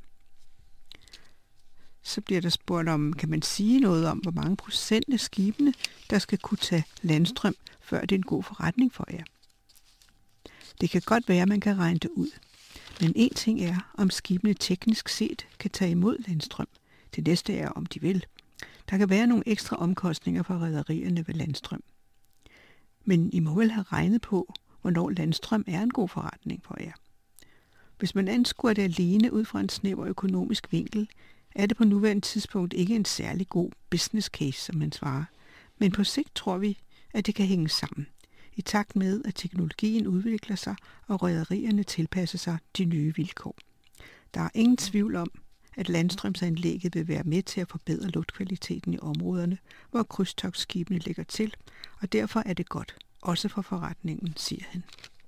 Så bliver der spurgt om, kan man sige noget om, hvor mange procent af skibene, der skal kunne tage landstrøm, før det er en god forretning for jer. Det kan godt være, at man kan regne det ud. Men en ting er, om skibene teknisk set kan tage imod landstrøm. Det næste er, om de vil. Der kan være nogle ekstra omkostninger for rederierne ved landstrøm. Men I må vel have regnet på, hvornår landstrøm er en god forretning for jer. Hvis man anskuer det alene ud fra en snæver økonomisk vinkel, er det på nuværende tidspunkt ikke en særlig god business case, som man svarer. Men på sigt tror vi, at det kan hænge sammen, i takt med, at teknologien udvikler sig, og rederierne tilpasser sig de nye vilkår. Der er ingen tvivl om, at landstrømsanlægget vil være med til at forbedre luftkvaliteten i områderne, hvor krydstogtskibene ligger til, og derfor er det godt, også for forretningen, siger han.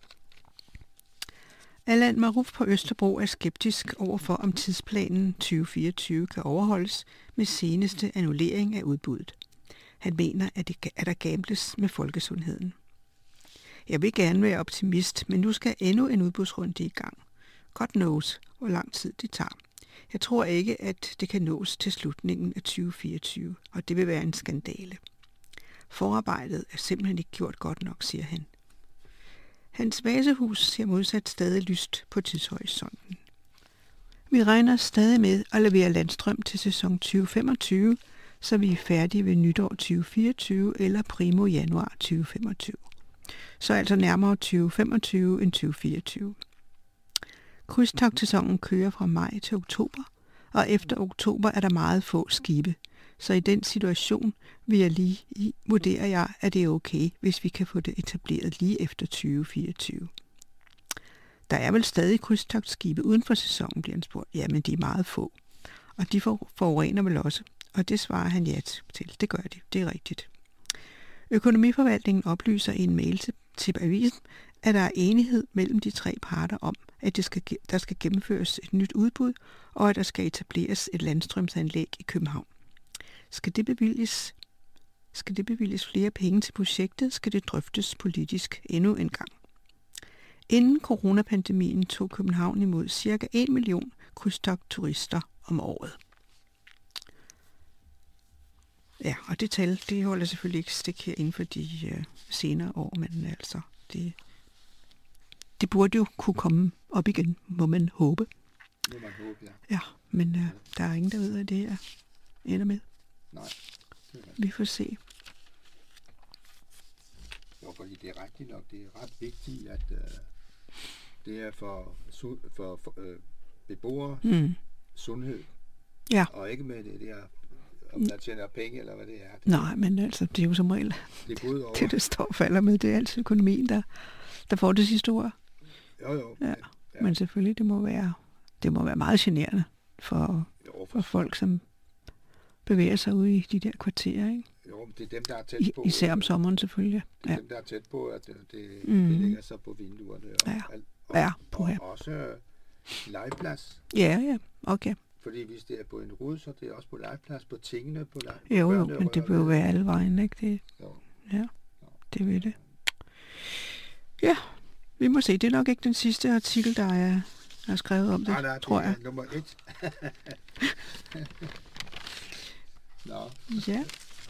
Allan Maruf på Østerbro er skeptisk overfor, om tidsplanen tyve fireogtyve kan overholdes med seneste annullering af udbuddet. Han mener, at, det, at der gambles med folkesundheden. Jeg vil gerne være optimist, men nu skal endnu en udbudsrunde i gang. God knows, hvor lang tid det tager. Jeg tror ikke, at det kan nås til slutningen af tyve fireogtyve, og det vil være en skandale. Forarbejdet er simpelthen ikke gjort godt nok, siger han. Hans vasehus ser modsat stadig lyst på tidshorisonten. Vi regner stadig med at levere landstrøm til sæson tyve femogtyve, så vi er færdige ved nytår tyve fireogtyve eller primo januar tyve femogtyve. Så altså nærmere tyve femogtyve end tyve fireogtyve. Krydstogtsæsonen kører fra maj til oktober, og efter oktober er der meget få skibe. Så i den situation vil jeg lige i, vurderer jeg, at det er okay, hvis vi kan få det etableret lige efter tyve fireogtyve. Der er vel stadig krydstogtskibe uden for sæsonen, bliver han spurgt. Ja, men de er meget få, og de forurener vel også, og det svarer han ja til. Det gør de, det er rigtigt. Økonomiforvaltningen oplyser i en mail til, til avisen, at der er enighed mellem de tre parter om, at det skal, der skal gennemføres et nyt udbud, og at der skal etableres et landstrømsanlæg i København. Skal det bevilges, skal det bevilges flere penge til projektet, skal det drøftes politisk endnu en gang. Inden coronapandemien tog København imod cirka en million krydstogtturister om året. Ja, og det tal, det holder selvfølgelig ikke stik her inden for de øh, senere år, men altså, det, det burde jo kunne komme op igen, må man håbe. Må man håbe, ja. Ja, men øh, der er ingen, der ved, at det er ender med. Nej, det er Vi får se. Jo, fordi det er rigtigt nok. Det er ret vigtigt, at øh, det er for, for, for øh, beboere, Mm. sundhed, Ja, og ikke med det der, om man tjener penge, eller hvad det er. Det, nej, men altså, det er jo som regel det er både over. det, det står og falder med. Det er altid økonomien, der, der får det sidste ord. Jo, jo. Ja, ja. Men selvfølgelig, det må være, det må være meget generende for, Jo, for folk, som bevæger sig ude i de der kvarterer, ikke? jo, det er dem, der er tæt I, på. især om sommeren selvfølgelig. Det er Ja, dem, der er tæt på, at det, det, Mhm. det ligger så på vinduerne. Og, Ja. alt, og, Ja, og, puha. og også øh, legeplads. ja, ja, okay. Fordi hvis det er på en rud, så er det også på legeplads, på tingene, på legeplads. Jo, jo, men det vil jo være alle vejen, ikke? Det, Jo. ja, det vil det. Ja, vi må se. Det er nok ikke den sidste artikel, der er, der er skrevet om det, Nej, nej, tror det jeg. er nummer et. Nå, Ja.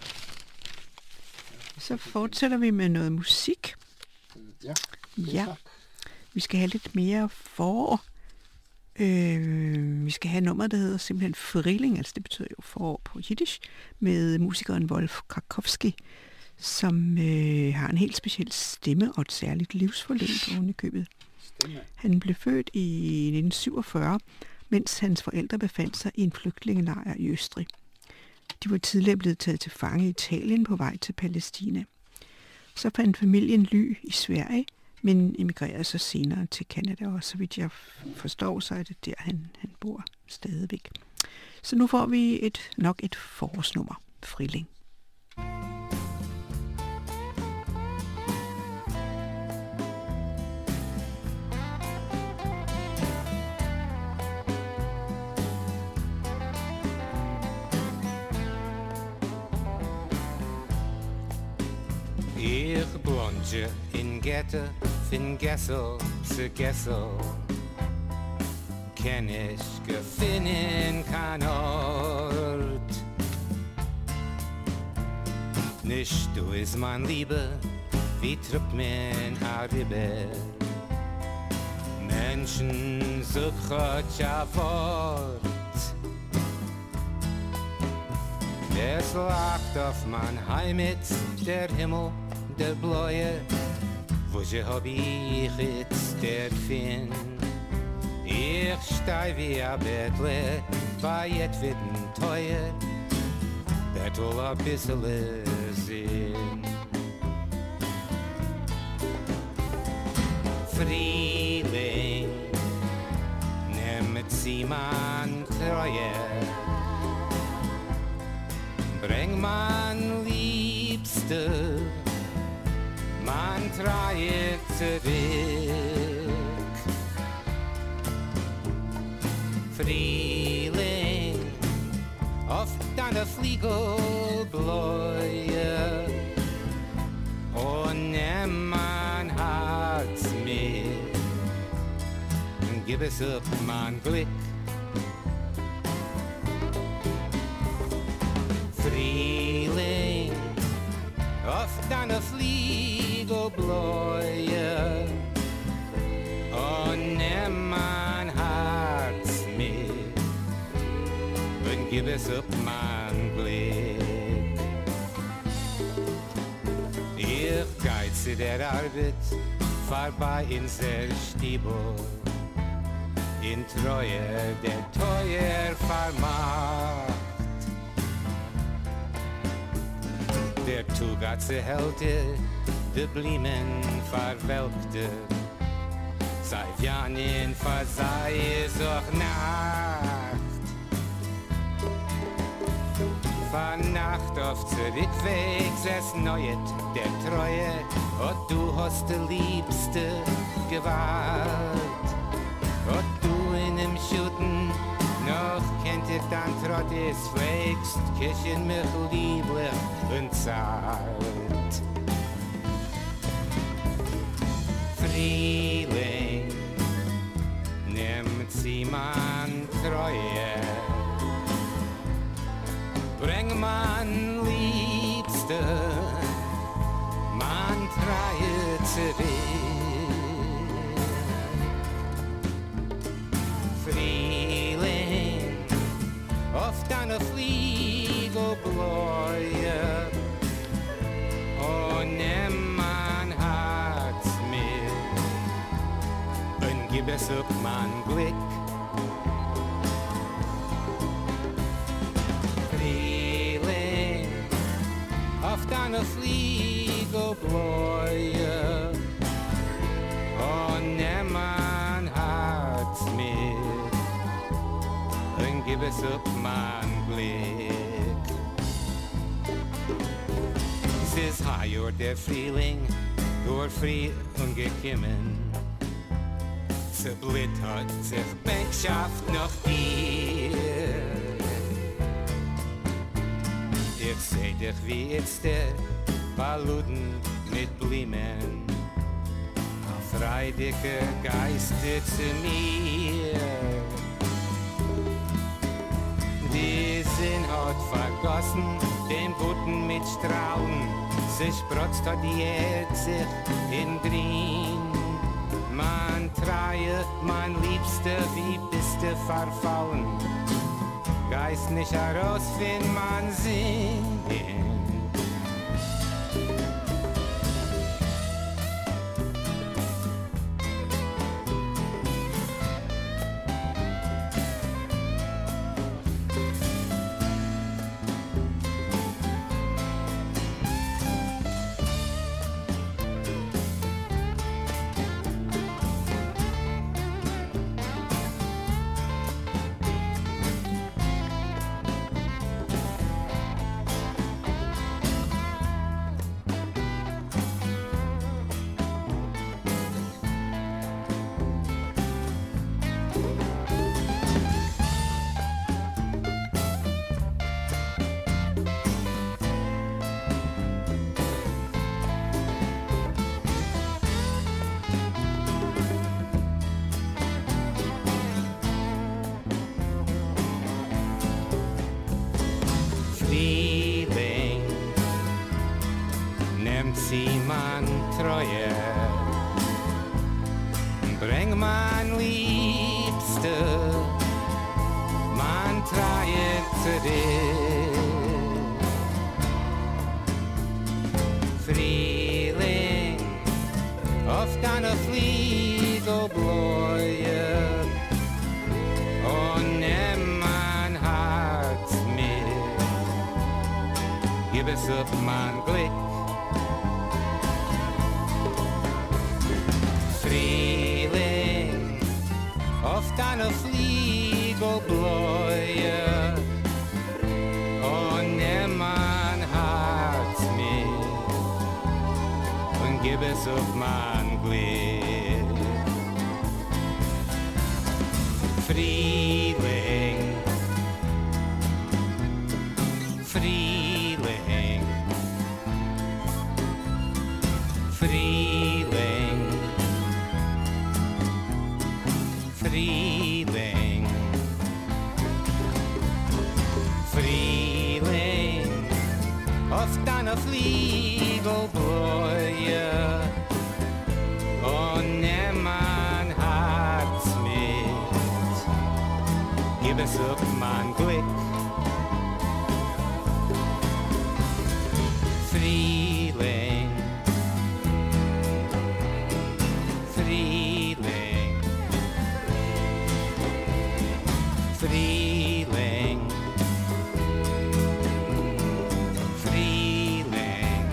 Så fortsætter vi med noget musik. ja. Ja, vi skal have lidt mere forår. Øh, vi skal have nummer, der hedder simpelthen Frühling, altså det betyder jo forår på jiddisch, med musikeren Wolf Krakowski, som øh, har en helt speciel stemme og et særligt livsforløb oven i købet. Stemme. Han blev født i nitten syvogfyrre, mens hans forældre befandt sig i en flygtningelejr i Østrig. De var tidligere blevet taget til fange i Italien på vej til Palæstina. Så fandt familien ly i Sverige, men emigrerede så senere til Canada, og så vidt jeg forstår, så er det der, han, han bor stadigvæk. Så nu får vi et, nok et forårsnummer, Friling. Ich blonde in Gette, fin Gessel zu Gessel. Kenn ich gefinnen kein Ort. Nicht du is mein Liebe, wie trübt mein Arribe. Menschen suchen ja Wort. Es lacht auf mein Heimat, der Himmel, der Bläue, wo je hab ich jetzt der Finn. Ich stei wie a Bettle, bei etwitten teuer, Bettel a bissele Sinn. Frühling, nehmt sie man Treue, bring man Liebste, man Treue zurück. Frühling, auf deine Fliegelbläue, und nimm mein Herz mit, und gib es up mein Glück. Frühling, auf deine Fliegelbläue, und nimm mein Herz mit, und gib es up mein Glück. Ich geiz zu der Arbeit, vorbei in der Stiebel, in Treue der Teuer vermacht. Der Tugatze Helte, de Blimen verwelkte, sei Janin versei es auch Nacht. Von Nacht auf Zurückweg es neuet der Treue, und du hast de Liebste gewahrt. Und du in dem Schuten noch kennt ihr dann trot es pflegst, Kirchen mich lieblich und zart. Frühling, nimmt sie man Treue, bring man Liebste, man Treue zurück. Frühling, auf deine Fliegelbläue, und nimm mein Herz mit, und gib es up mein Glück. Frühling, auf deine Fliegelbläue, und nimm mein Herz mit, und gib es up mein Glück. Es ist heuer der Frühling, durch früh und gekommen. Zerblitt hat sich Bänkschaft noch dir. Ich seh dich wie jetzt der Baluden mit Blumen, freudige Geister zu mir. Die Sinn hat vergossen, den Boden mit Strahlen, sich protzt hat die Erde sich in Grün. Man Treue, mein Liebster, wie bist du verfallen? Geist nicht heraus, wenn man singt. zieh man Treue, bring man Liebste, man Treue zu dir. Frühling, auf deiner Fliege bläue, und nimm mein Herz mit, gib es auf mein Glück. Frühling, auf deiner Fliege bläue, und nimm mein Herz mit, und gib es auf mein Glück. Frühling, Frühling, Frühling, Frühling, Frühling, auf deiner Fliege bläue, und nimm mein Herz mit, gib es auf mein Glück. Frühling, Frühling, Frühling, Frühling.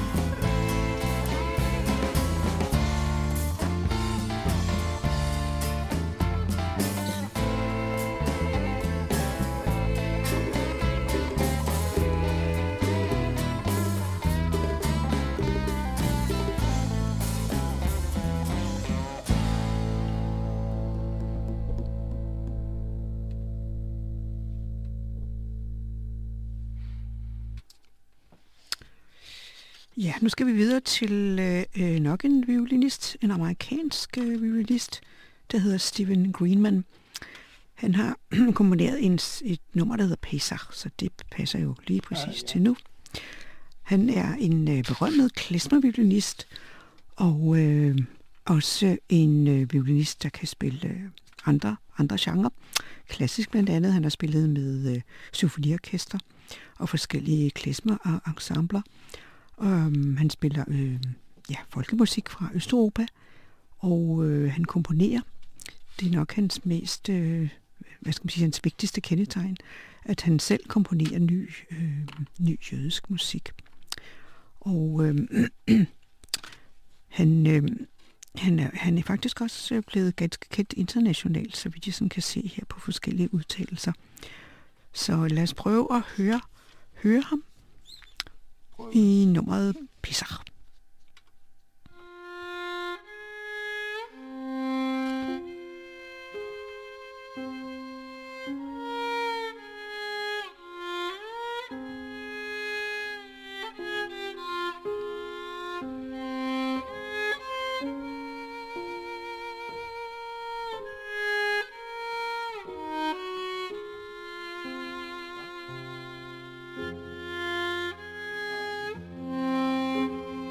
Ja, nu skal vi videre til øh, nok en violinist, en amerikansk øh, violinist, der hedder Stephen Greenman. Han har komponeret en, et nummer, der hedder Pesach, så det passer jo lige præcis ja, ja. til nu. Han er en øh, berømmet klezmer-violinist, og øh, også en øh, violinist, der kan spille øh, andre, andre genrer. Klassisk blandt andet. Han har spillet med øh, symfoniorkester og forskellige klezmer-ensembler. Um, han spiller øh, ja, folkemusik fra Østeuropa, og øh, han komponerer. Det er nok hans mest, øh, hvad skal man sige, hans vigtigste kendetegn, at han selv komponerer ny, øh, ny jødisk musik. Og øh, han, øh, han, er, han er faktisk også blevet ganske kendt internationalt, så vidt jeg sådan kan se her på forskellige udtalelser. Så lad os prøve at høre, høre ham i nummeret Pesach. Thank you.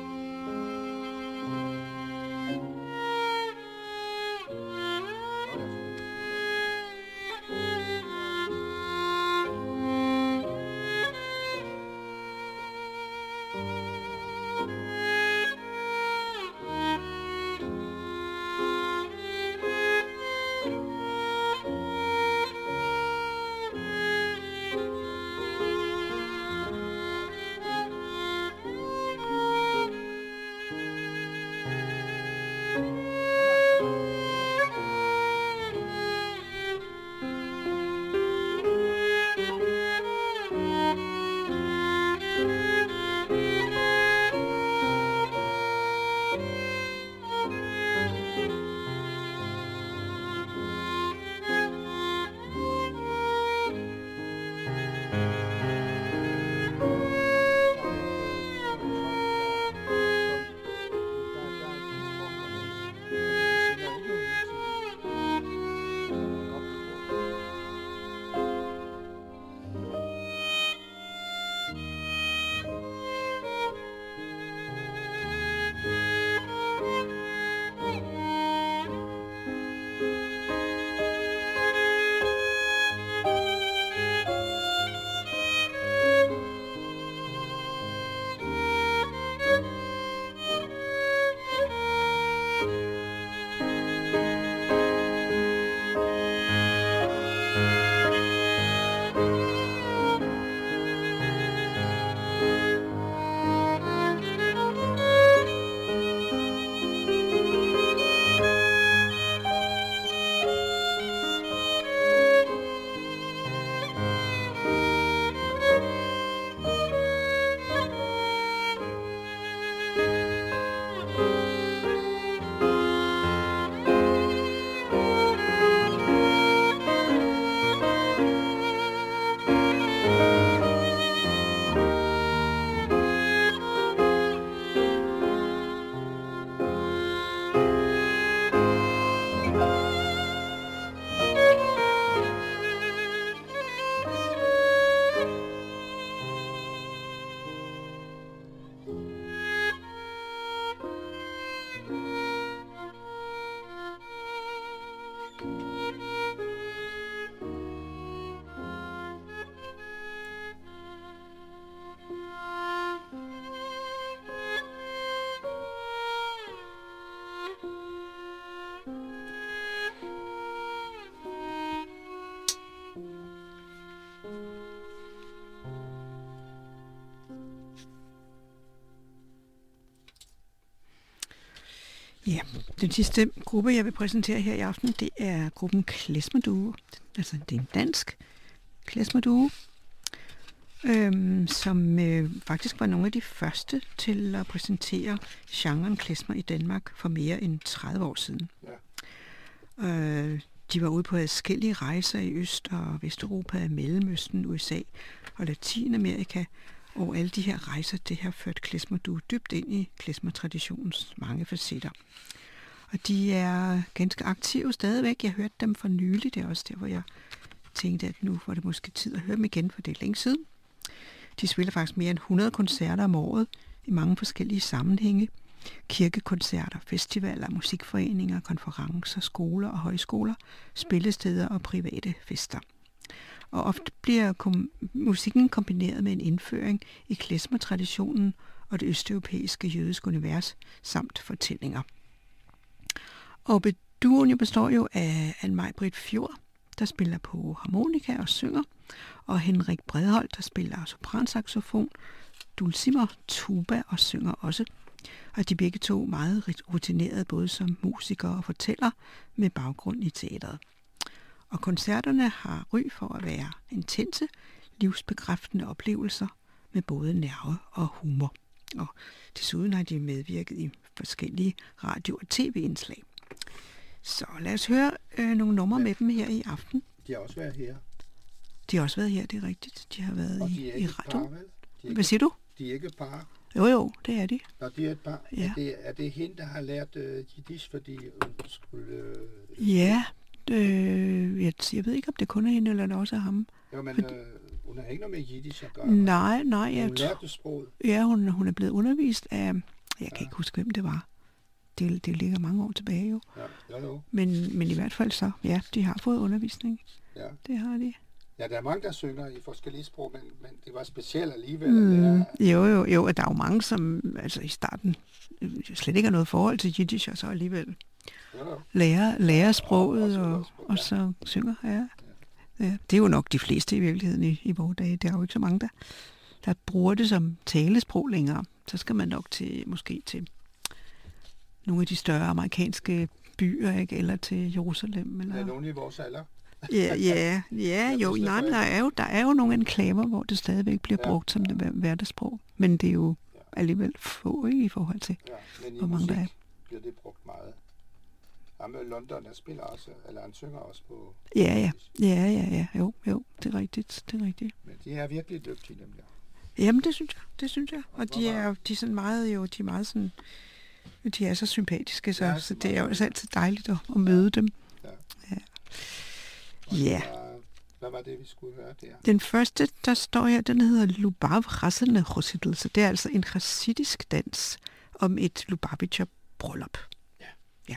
Ja, den sidste gruppe, jeg vil præsentere her i aften, det er gruppen Klezmer-duo. Altså, det er en dansk klezmer-duo, øhm, som øh, faktisk var nogle af de første til at præsentere genren klezmer i Danmark for mere end tredive år siden. Ja. Øh, de var ude på adskillige rejser i Øst- og Vesteuropa, Mellemøsten, U S A og Latinamerika, og alle de her rejser, det har ført klezmer-duo dybt ind i klezmer-traditionens mange facetter. Og de er ganske aktive stadigvæk. Jeg hørte dem for nylig. Det er også der, hvor jeg tænkte, at nu var det måske tid at høre dem igen, for det er længe siden. De spiller faktisk mere end hundrede koncerter om året i mange forskellige sammenhænge. Kirkekoncerter, festivaler, musikforeninger, konferencer, skoler og højskoler, spillesteder og private fester. Og ofte bliver kom- musikken kombineret med en indføring i klezmer-traditionen og det østeuropæiske jødiske univers samt fortællinger. Og duoen består jo af Anne-Maj-Britt Fjord, der spiller på harmonika og synger, og Henrik Bredholt, der spiller sopransaxofon, dulcimer, tuba og synger også. Og de begge to meget rutinerede både som musikere og fortæller med baggrund i teateret. Og koncerterne har ry for at være intense, livsbekræftende oplevelser med både nerve og humor. Og desuden har de medvirket i forskellige radio- og tv-indslag. Så lad os høre øh, nogle numre med dem her i aften. De har også været her. De har også været her, det er rigtigt. De har været Og i, de er i ikke et radio. par, vel? De er Hvad siger du? De er ikke et par. Jo, jo, det er de. Når de er et par, Ja. er, det, er det hende, der har lært uh, jiddisch, fordi hun skulle... Uh, Ja, øh, jeg, jeg ved ikke, om det kun er hende, eller det også er ham. Jo, men uh, hun har ikke noget med jiddisch at gøre. Nej, nej. Men Jeg hun lærte sproget. Ja, hun, hun er blevet undervist af... Jeg kan Ja. ikke huske, hvem det var. Det, det ligger mange år tilbage jo. Ja, jo, jo. Men, men i hvert fald så, ja, de har fået undervisning. Ja. Det har de. Ja, der er mange, der synger i forskellige sprog, men, men det var specielt alligevel. Mm, Mm. jo, jo, jo, og der er jo mange, som altså i starten øh, slet ikke har noget forhold til jiddisch, og så alligevel Jo, jo. lærer, lærer sproget, Ja, og og, også sproget, og ja. så synger. Ja. Ja, det er jo nok de fleste i virkeligheden i, i vores dage. Der er jo ikke så mange, der, der bruger det som talesprog længere. Så skal man nok til, måske til nogle af de større amerikanske byer, ikke? Eller til Jerusalem. Eller... Der er nogen i vores alder. Ja, ja, ja, jo, forstår nej, men jeg. der er jo, der er jo nogle enklaver, hvor det stadigvæk bliver Ja, brugt som ja. det hver- hverdagssprog. Men det er jo Ja. alligevel få, ikke, i forhold til. Ja, men i Hvor mange musik der er. bliver det brugt meget. Ham i London, der spiller også, eller han synger også på... Ja, ja, ja, ja, ja, jo, jo, det er rigtigt, det er rigtigt. Men de er virkelig dygtige, nemlig. Jamen, det synes jeg, det synes jeg. Og de Hvor er, var- jo- de er sådan meget, jo, de er meget sådan, de er så sympatiske, så, Ja, ja, så så det er jo meget. også altid dejligt at, at møde dem. Ja. Ja. Og Ja. det var- Hvad var det, vi skulle høre der? Den første, der står her, den hedder Lubav Rasselne Chosidl, så det er altså en chassidisk dans om et Lubavitcher bryllup. Ja. Ja.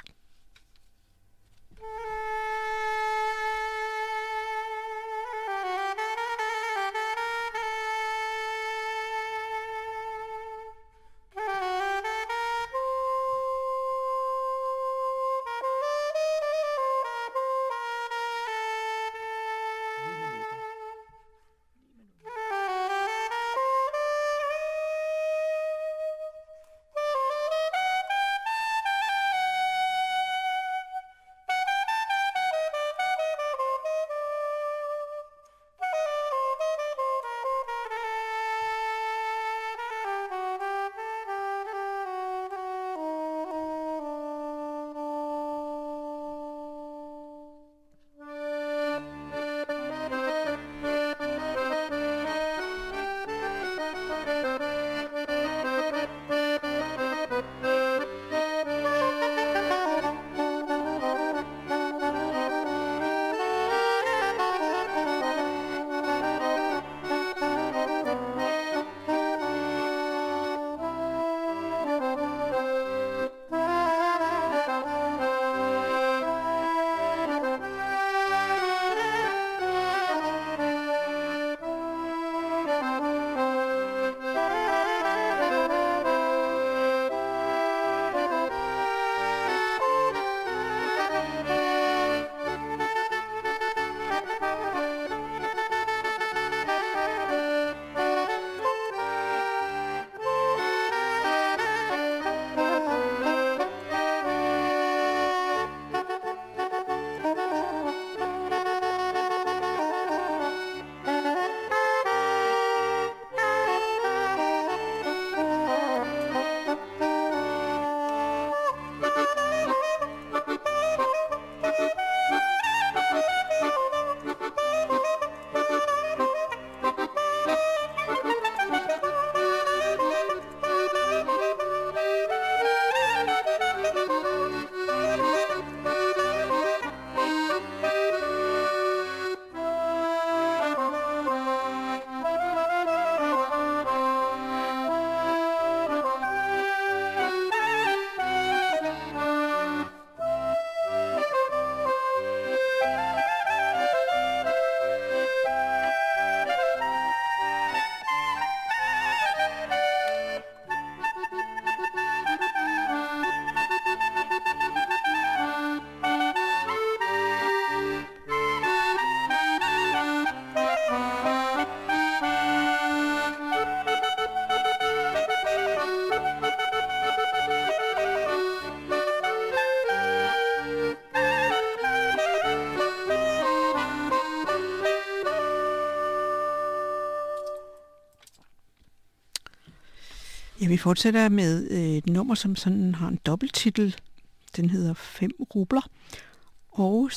vi fortsætter med et nummer, som sådan har en dobbelttitel. Den hedder Fem rubler. Og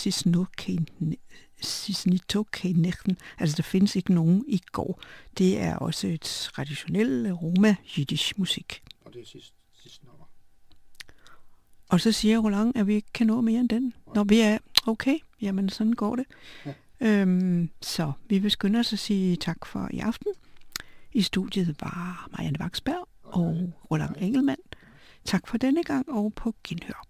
Sisnito Kejnechten. Altså, der findes ikke nogen i går. Det er også et traditionelt roma-jiddisch musik. Og det er sidste, sidste nummer. Og så siger Roland, at vi ikke kan nå mere end den. Når vi er okay, jamen sådan går det. Ja. Øhm, så vi vil skynde os at sige tak for i aften. I studiet var Marianne Vaksberg og Roland Engelmann. Tak for denne gang og på genhør.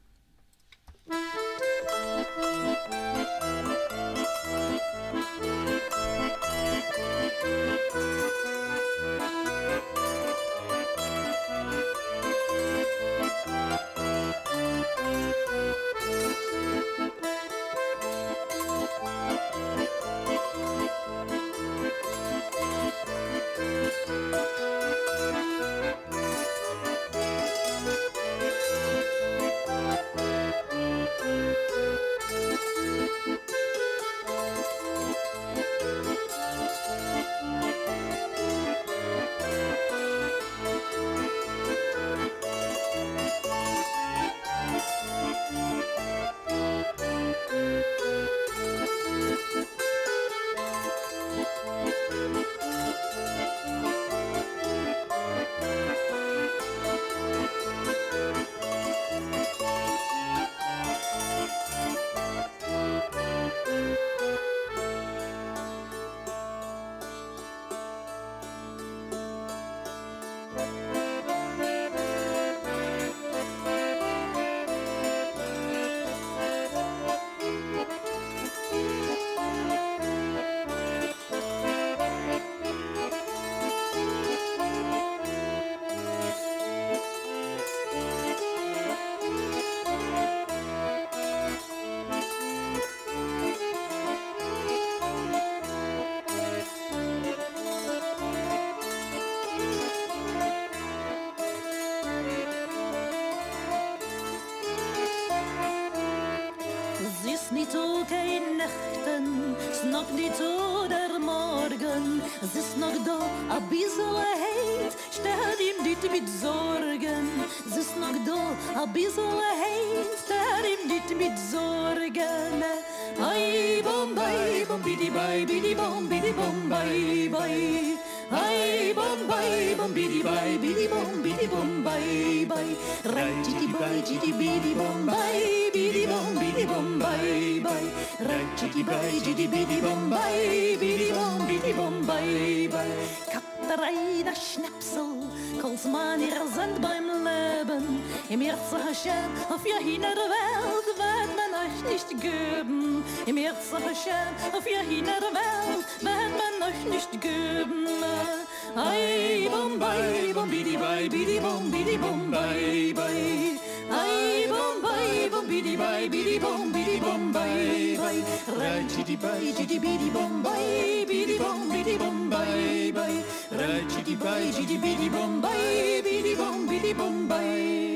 Niet ook geen nachten, snap niet hoe der morgen. Es ist noch da a bissel heit, steht ihm dit mit Sorgen. Es ist noch da a bissel heit, steht ihm dit mit Sorgen. Ay bombay, bombidi bay, bidi bom, bidi bombay bay. Ay bombay, bombidi bay, bidi bom, bidi bombay bay. Rajiti bay, jiti bidi bombay, bidi bom, bidi bombay bay. Rajiti bay, jiti bidi bombay, bidi bom, bidi bombay bay. Katharina Schnapsel, als man ihr sind beim Leben. Im Herzen Hashem, auf ja hin der Welt, wird man euch nicht geben. Im Herzen Hashem, auf ja hin der Welt, wird man euch nicht geben. Ay bombay, bombidi bay, bidi bom, bidi bombay bay. Ay bombay, bombidi bay, bidi bom, bidi bombay bay. Rajidi bay, jidi bidi bombay, bidi bom, bidi bombay bay. Rajidi bay, jidi bidi bombay, bidi bom, bidi bombay.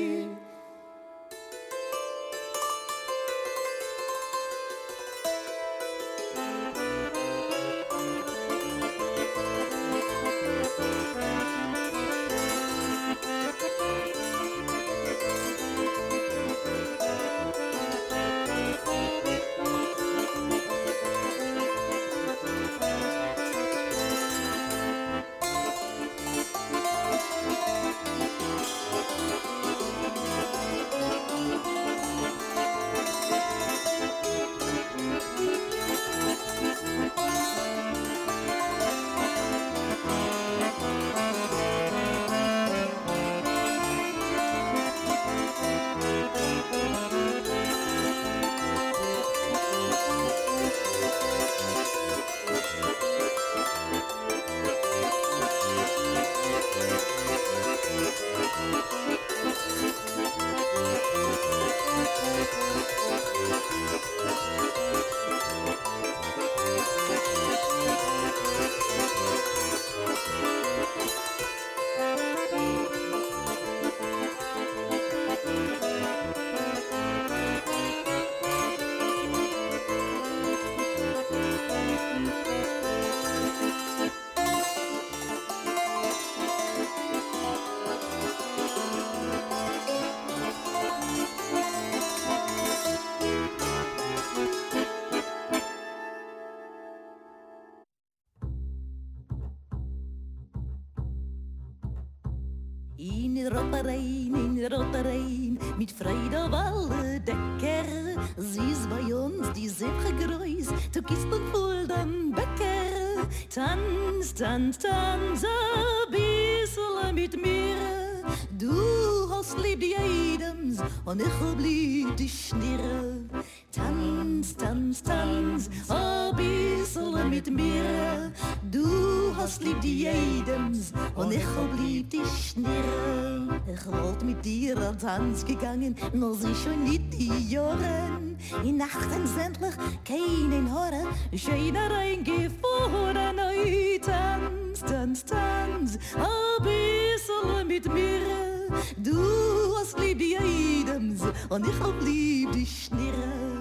Rotterein, in Rotterein, mit Freude auf alle Decker. Sie ist bei uns die Simche groß, du kisst und voll den Bäcker. Tanz, tanz, tanz, ein bisschen mit mir. Du hast lieb jedems und ich hab lieb die Schnirre. Tanz, tanz, tanz, ein bisschen mit mir. Du hast lieb die jedems und ich hab lieb die Schnirre. Ich wollt mit dir an Tanz gegangen, nur sie schon nicht die Jahren. In Nachten sämtlich keinen Horror, schöner reingefahren. Tanz, tanz, tanz, ein bisschen mit mir. Du hast lieb die jedems und ich hab lieb die Schnirre.